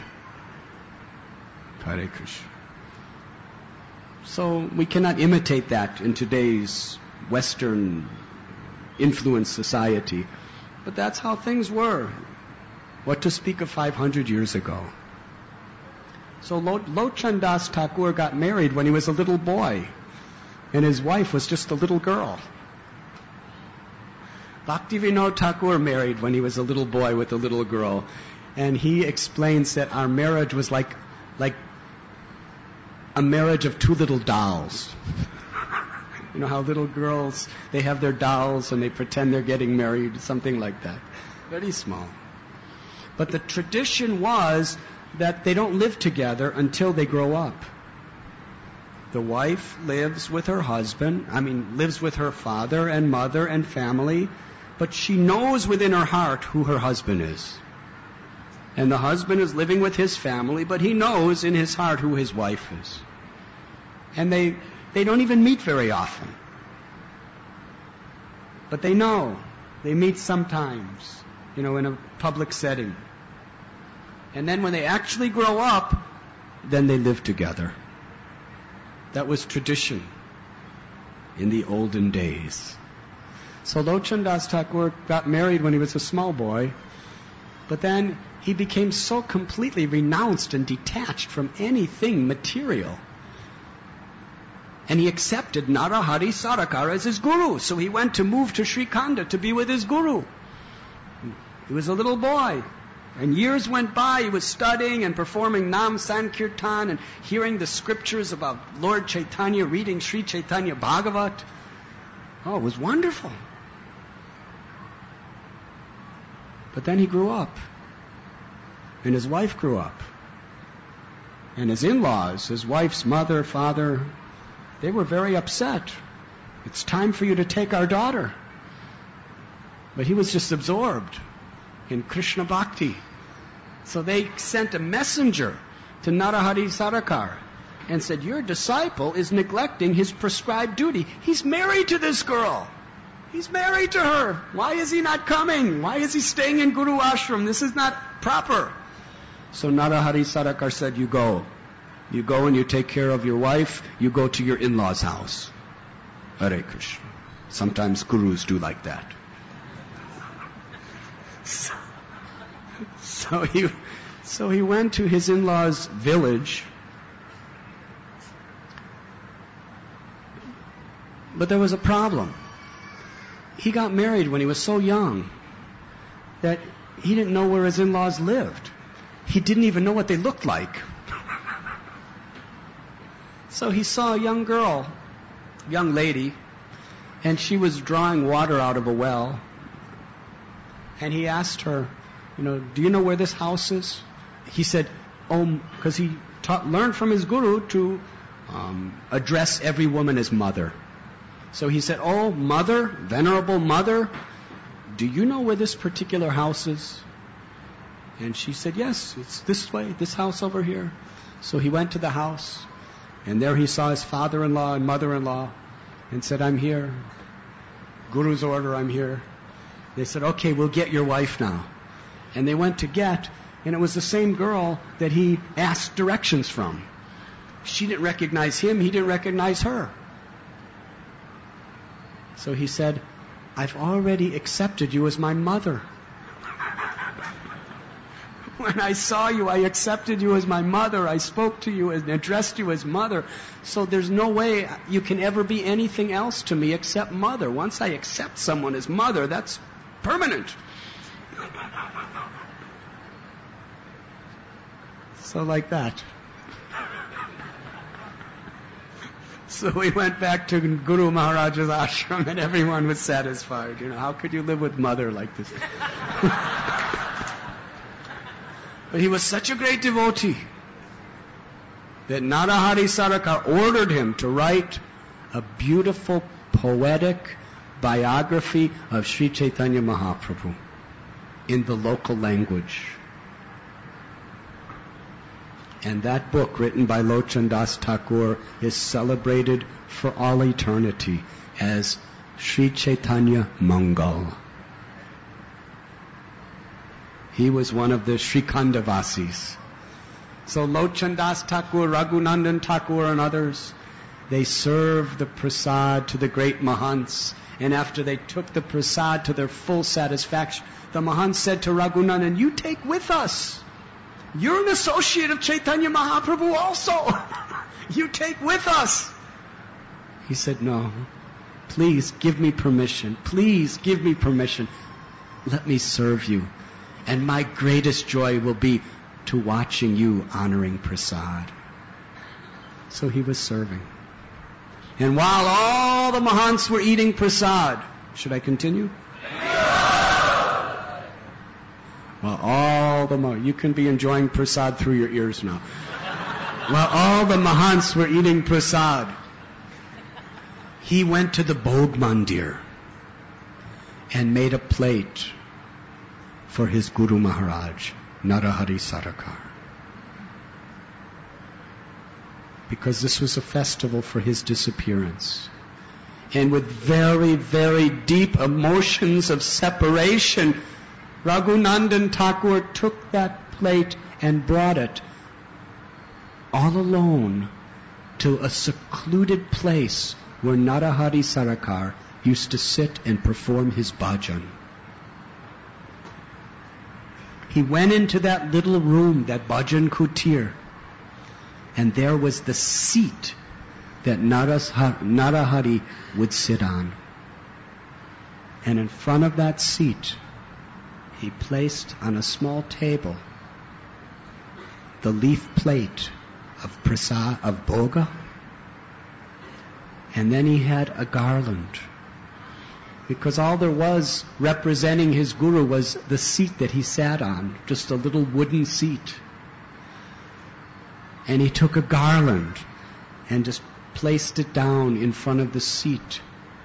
Hare Krishna. So we cannot imitate that in today's Western influenced society. But that's how things were. What to speak of 500 years ago. So Lochan Das Thakur got married when he was a little boy. And his wife was just a little girl. Bhaktivinoda Thakur married when he was a little boy with a little girl. And he explains that our marriage was like a marriage of two little dolls. You know how little girls, they have their dolls and they pretend they're getting married, something like that. Very small. But the tradition was that they don't live together until they grow up. The wife lives with her husband, lives with her father and mother and family, but she knows within her heart who her husband is. And the husband is living with his family, but he knows in his heart who his wife is. And they don't even meet very often. But they know. They meet sometimes, in a public setting. And then when they actually grow up, then they live together. That was tradition in the olden days. So Lochan Das Thakur got married when he was a small boy, but then he became so completely renounced and detached from anything material. And he accepted Narahari Sarakar as his guru. So he went to move to Sri Khanda to be with his guru. He was a little boy. And years went by, he was studying and performing Nam Sankirtan and hearing the scriptures about Lord Chaitanya, reading Sri Chaitanya Bhagavat. Oh, it was wonderful. But then he grew up. And his wife grew up. And his in-laws, his wife's mother, father, they were very upset. It's time for you to take our daughter. But he was just absorbed in Krishna Bhakti. So they sent a messenger to Narahari Sarakar and said, your disciple is neglecting his prescribed duty. He's married to this girl. He's married to her. Why is he not coming? Why is he staying in Guru Ashram? This is not proper. So Narahari Sarakar said, you go. You go and you take care of your wife. You go to your in-laws' house. Hare Krishna. Sometimes gurus do like that. So he went to his in-laws' village. But there was a problem. He got married when he was so young that he didn't know where his in-laws lived. He didn't even know what they looked like. So he saw a young lady, and she was drawing water out of a well. And he asked her, do you know where this house is? He said, because he learned from his guru to address every woman as mother. So he said, oh, mother, venerable mother, do you know where this particular house is? And she said, yes, it's this way, this house over here. So he went to the house, and there he saw his father-in-law and mother-in-law, and said, I'm here. Guru's order, I'm here. They said, okay, we'll get your wife now. And they went to get, and it was the same girl that he asked directions from. She didn't recognize him, he didn't recognize her. So he said, I've already accepted you as my mother. When I saw you, I accepted you as my mother. I spoke to you and addressed you as mother. So there's no way you can ever be anything else to me except mother. Once I accept someone as mother, that's permanent. So like that. So we went back to Guru Maharaj's ashram and everyone was satisfied. How could you live with mother like this? But he was such a great devotee that Narahari Sarakar ordered him to write a beautiful poetic biography of Sri Chaitanya Mahaprabhu in the local language. And that book, written by Lochan Das Thakur, is celebrated for all eternity as Sri Chaitanya Mangal. He was one of the Srikandavasis. So Lochan Das Thakur, Raghunandan Thakur and others, they served the prasad to the great Mahants. And after they took the prasad to their full satisfaction, the Mahants said to Raghunandan, you take with us. You're an associate of Chaitanya Mahaprabhu also. You take with us. He said, no, please give me permission. Please give me permission. Let me serve you. And my greatest joy will be to watching you honoring prasad. So he was serving. And while all the Mahants were eating prasad, should I continue? While all the you can be enjoying prasad through your ears now. While all the Mahants were eating prasad, he went to the Bhog Mandir and made a plate for his Guru Maharaj, Narahari Sarakar. Because this was a festival for his disappearance. And with very, very deep emotions of separation, Raghunandan Thakur took that plate and brought it all alone to a secluded place where Narahari Sarakar used to sit and perform his bhajan. He went into that little room, that bhajan kutir, and there was the seat that Narahari would sit on. And in front of that seat, he placed on a small table the leaf plate of prasad, of bhoga, and then he had a garland. Because all there was representing his guru was the seat that he sat on, just a little wooden seat. And he took a garland and just placed it down in front of the seat.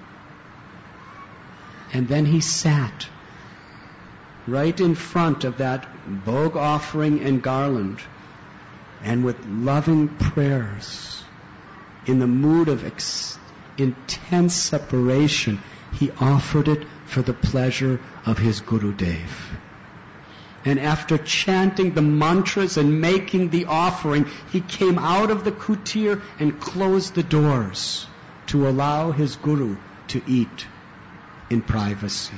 And then he sat right in front of that bhog offering and garland, and with loving prayers, in the mood of intense separation, he offered it for the pleasure of his Gurudev. And after chanting the mantras and making the offering, he came out of the kutir and closed the doors to allow his Guru to eat in privacy.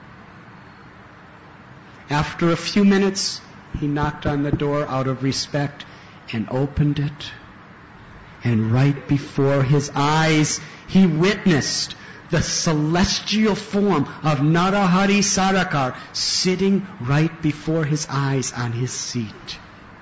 After a few minutes, he knocked on the door out of respect and opened it. And right before his eyes, he witnessed the celestial form of Narahari Sarakar sitting right before his eyes on his seat.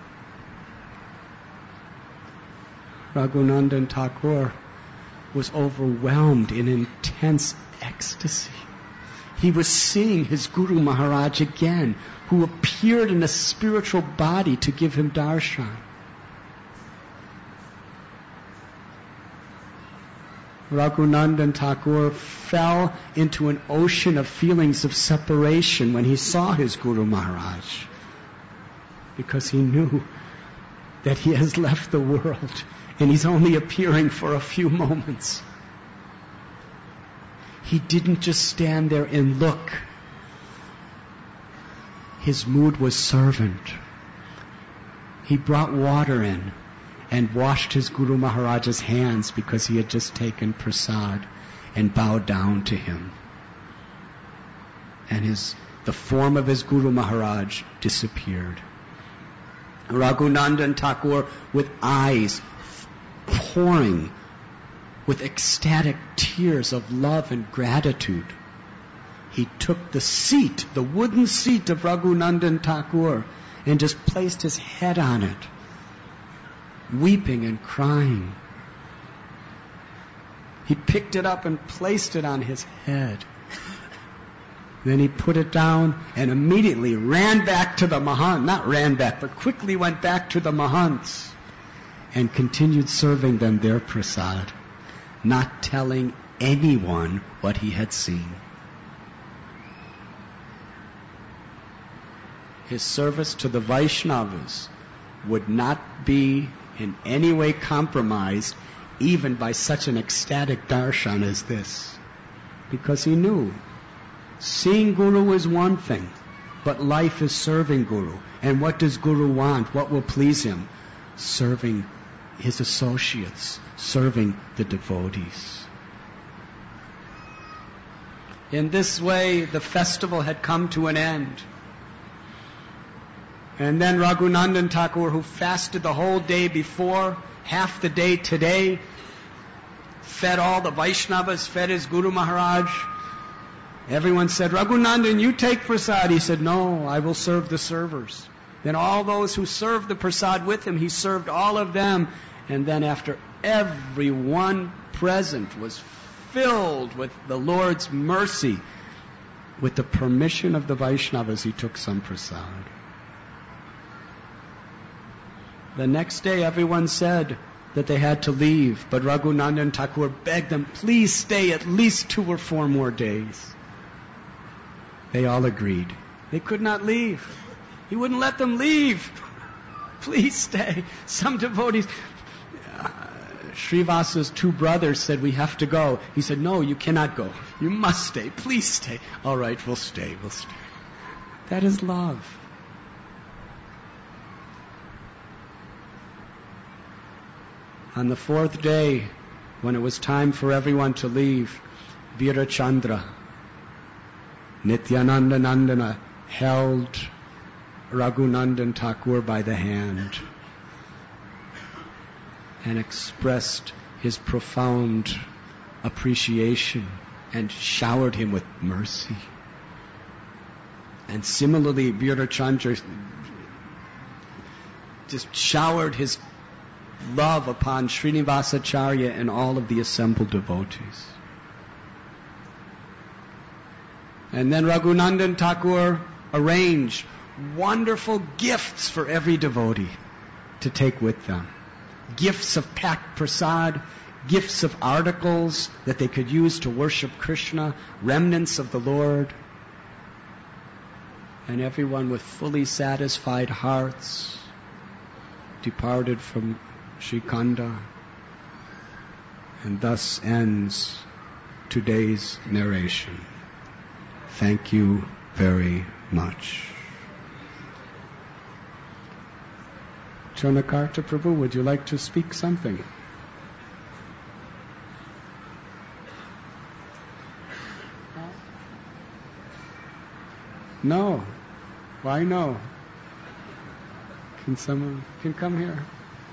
Raghunandan Thakur was overwhelmed in intense ecstasy. He was seeing his Guru Maharaj again, who appeared in a spiritual body to give him darshan. Raghunandan Thakur fell into an ocean of feelings of separation when he saw his Guru Maharaj, because he knew that he has left the world and he's only appearing for a few moments. He didn't just stand there and look. His mood was servant. He brought water in and washed his Guru Maharaj's hands because he had just taken prasad, and bowed down to him. And the form of his Guru Maharaj disappeared. Raghunandan Thakur, with eyes pouring with ecstatic tears of love and gratitude, he took the seat, the wooden seat of Raghunandan Thakur, and just placed his head on it, weeping and crying. He picked it up and placed it on his head. Then he put it down and immediately ran back to the Mahant. Not ran back, but quickly went back to the Mahants and continued serving them their prasad, not telling anyone what he had seen. His service to the Vaishnavas would not be in any way compromised even by such an ecstatic darshan as this, because he knew seeing Guru is one thing, but life is serving Guru. And what does Guru want? What will please him? Serving his associates, serving the devotees. In this way, the festival had come to an end. And then Raghunandan Thakur, who fasted the whole day before, half the day today, fed all the Vaishnavas, fed his Guru Maharaj. Everyone said, Raghunandan, you take prasad. He said, no, I will serve the servers. Then all those who served the prasad with him, he served all of them. And then after everyone present was filled with the Lord's mercy, with the permission of the Vaishnavas, he took some prasad. The next day, everyone said that they had to leave, but Raghunandan Thakur begged them, please stay at least 2 or 4 more days. They all agreed. They could not leave. He wouldn't let them leave. Please stay. Some devotees, Srivasa's 2 brothers said, we have to go. He said, no, you cannot go. You must stay. Please stay. All right, we'll stay. We'll stay. That is love. On the 4th day, when it was time for everyone to leave, Virachandra, Nityananda Nandana, held Raghunandan Thakur by the hand and expressed his profound appreciation and showered him with mercy. And similarly, Virachandra just showered his love upon Srinivasacharya and all of the assembled devotees. And then Raghunandan Thakur arranged wonderful gifts for every devotee to take with them. Gifts of packed prasad, gifts of articles that they could use to worship Krishna, remnants of the Lord. And everyone with fully satisfied hearts departed from Srikanda. And thus ends today's narration. Thank you very much. Chanakarta Prabhu, would you like to speak something? No. Why no? Can someone come here?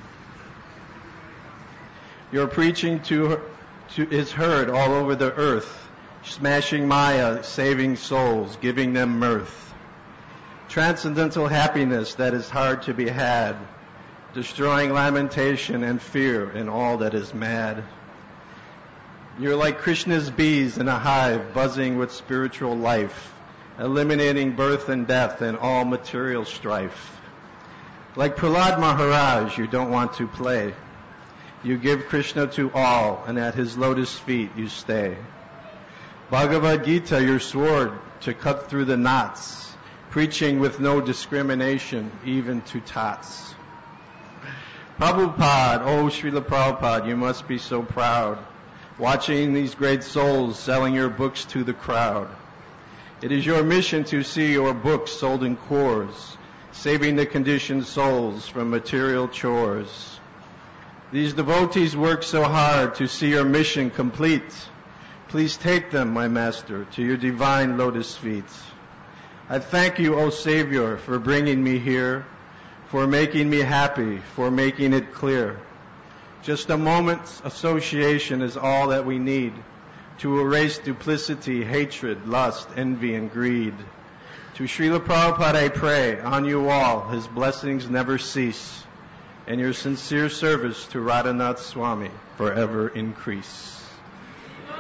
Your preaching is heard all over the earth, smashing Maya, saving souls, giving them mirth. Transcendental happiness that is hard to be had, destroying lamentation and fear in all that is mad. You're like Krishna's bees in a hive, buzzing with spiritual life, eliminating birth and death and all material strife. Like Prahlad Maharaj, you don't want to play. You give Krishna to all, and at his lotus feet you stay. Bhagavad Gita, your sword to cut through the knots, preaching with no discrimination, even to tots. Prabhupada, oh Srila Prabhupada, you must be so proud, watching these great souls selling your books to the crowd. It is your mission to see your books sold in cores, saving the conditioned souls from material chores. These devotees work so hard to see your mission complete. Please take them, my master, to your divine lotus feet. I thank you, O Savior, for bringing me here, for making me happy, for making it clear. Just a moment's association is all that we need to erase duplicity, hatred, lust, envy, and greed. To Srila Prabhupada I pray, on you all, his blessings never cease, and your sincere service to Radhanath Swami forever increase.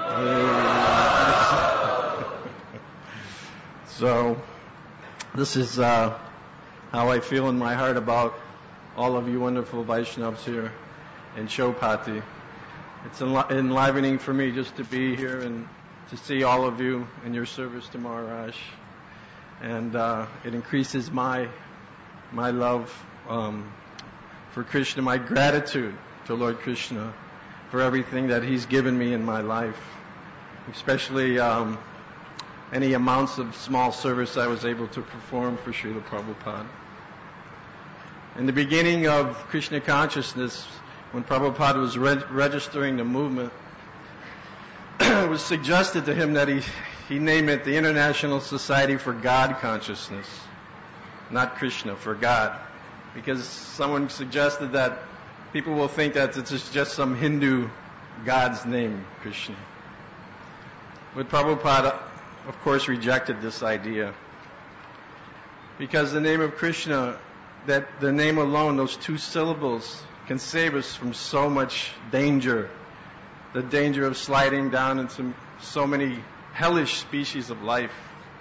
So, this is how I feel in my heart about all of you wonderful Vaishnavas here in Chowpatty. It's enlivening for me just to be here and to see all of you in your service to Maharaj. And it increases my love for Krishna, my gratitude to Lord Krishna for everything that He's given me in my life, especially any amounts of small service I was able to perform for Srila Prabhupada. In the beginning of Krishna consciousness, when Prabhupada was registering the movement, it was suggested to him that he name it the International Society for God Consciousness, not Krishna, for God. Because someone suggested that people will think that it's just some Hindu god's name, Krishna. But Prabhupada, of course, rejected this idea. Because the name of Krishna, that the name alone, those two syllables, can save us from so much danger. The danger of sliding down into so many hellish species of life.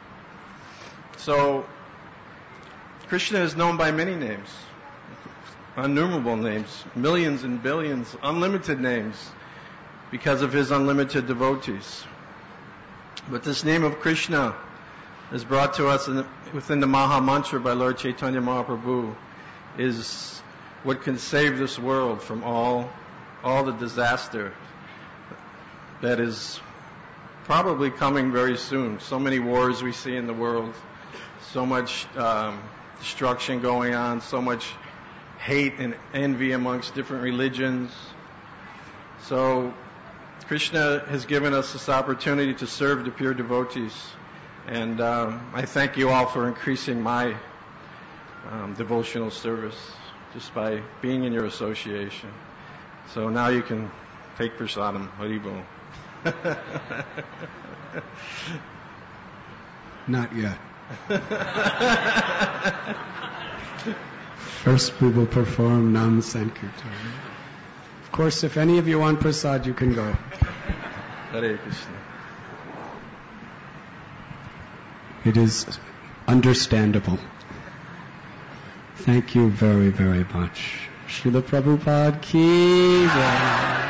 So, Krishna is known by many names, innumerable names, millions and billions, unlimited names, because of His unlimited devotees. But this name of Krishna is brought to us within the Maha Mantra by Lord Chaitanya Mahaprabhu, is what can save this world from all the disaster that is probably coming very soon. So many wars we see in the world, so much destruction going on, so much hate and envy amongst different religions. So Krishna has given us this opportunity to serve the pure devotees. And I thank you all for increasing my devotional service just by being in your association. So now you can take prasadam. Haribol. Not yet. First we will perform Nam Sankirtan. Of course, if any of you want prasad, you can go. Hare Krishna. It is understandable. Thank you very, very much. Srila Prabhupada ki jai.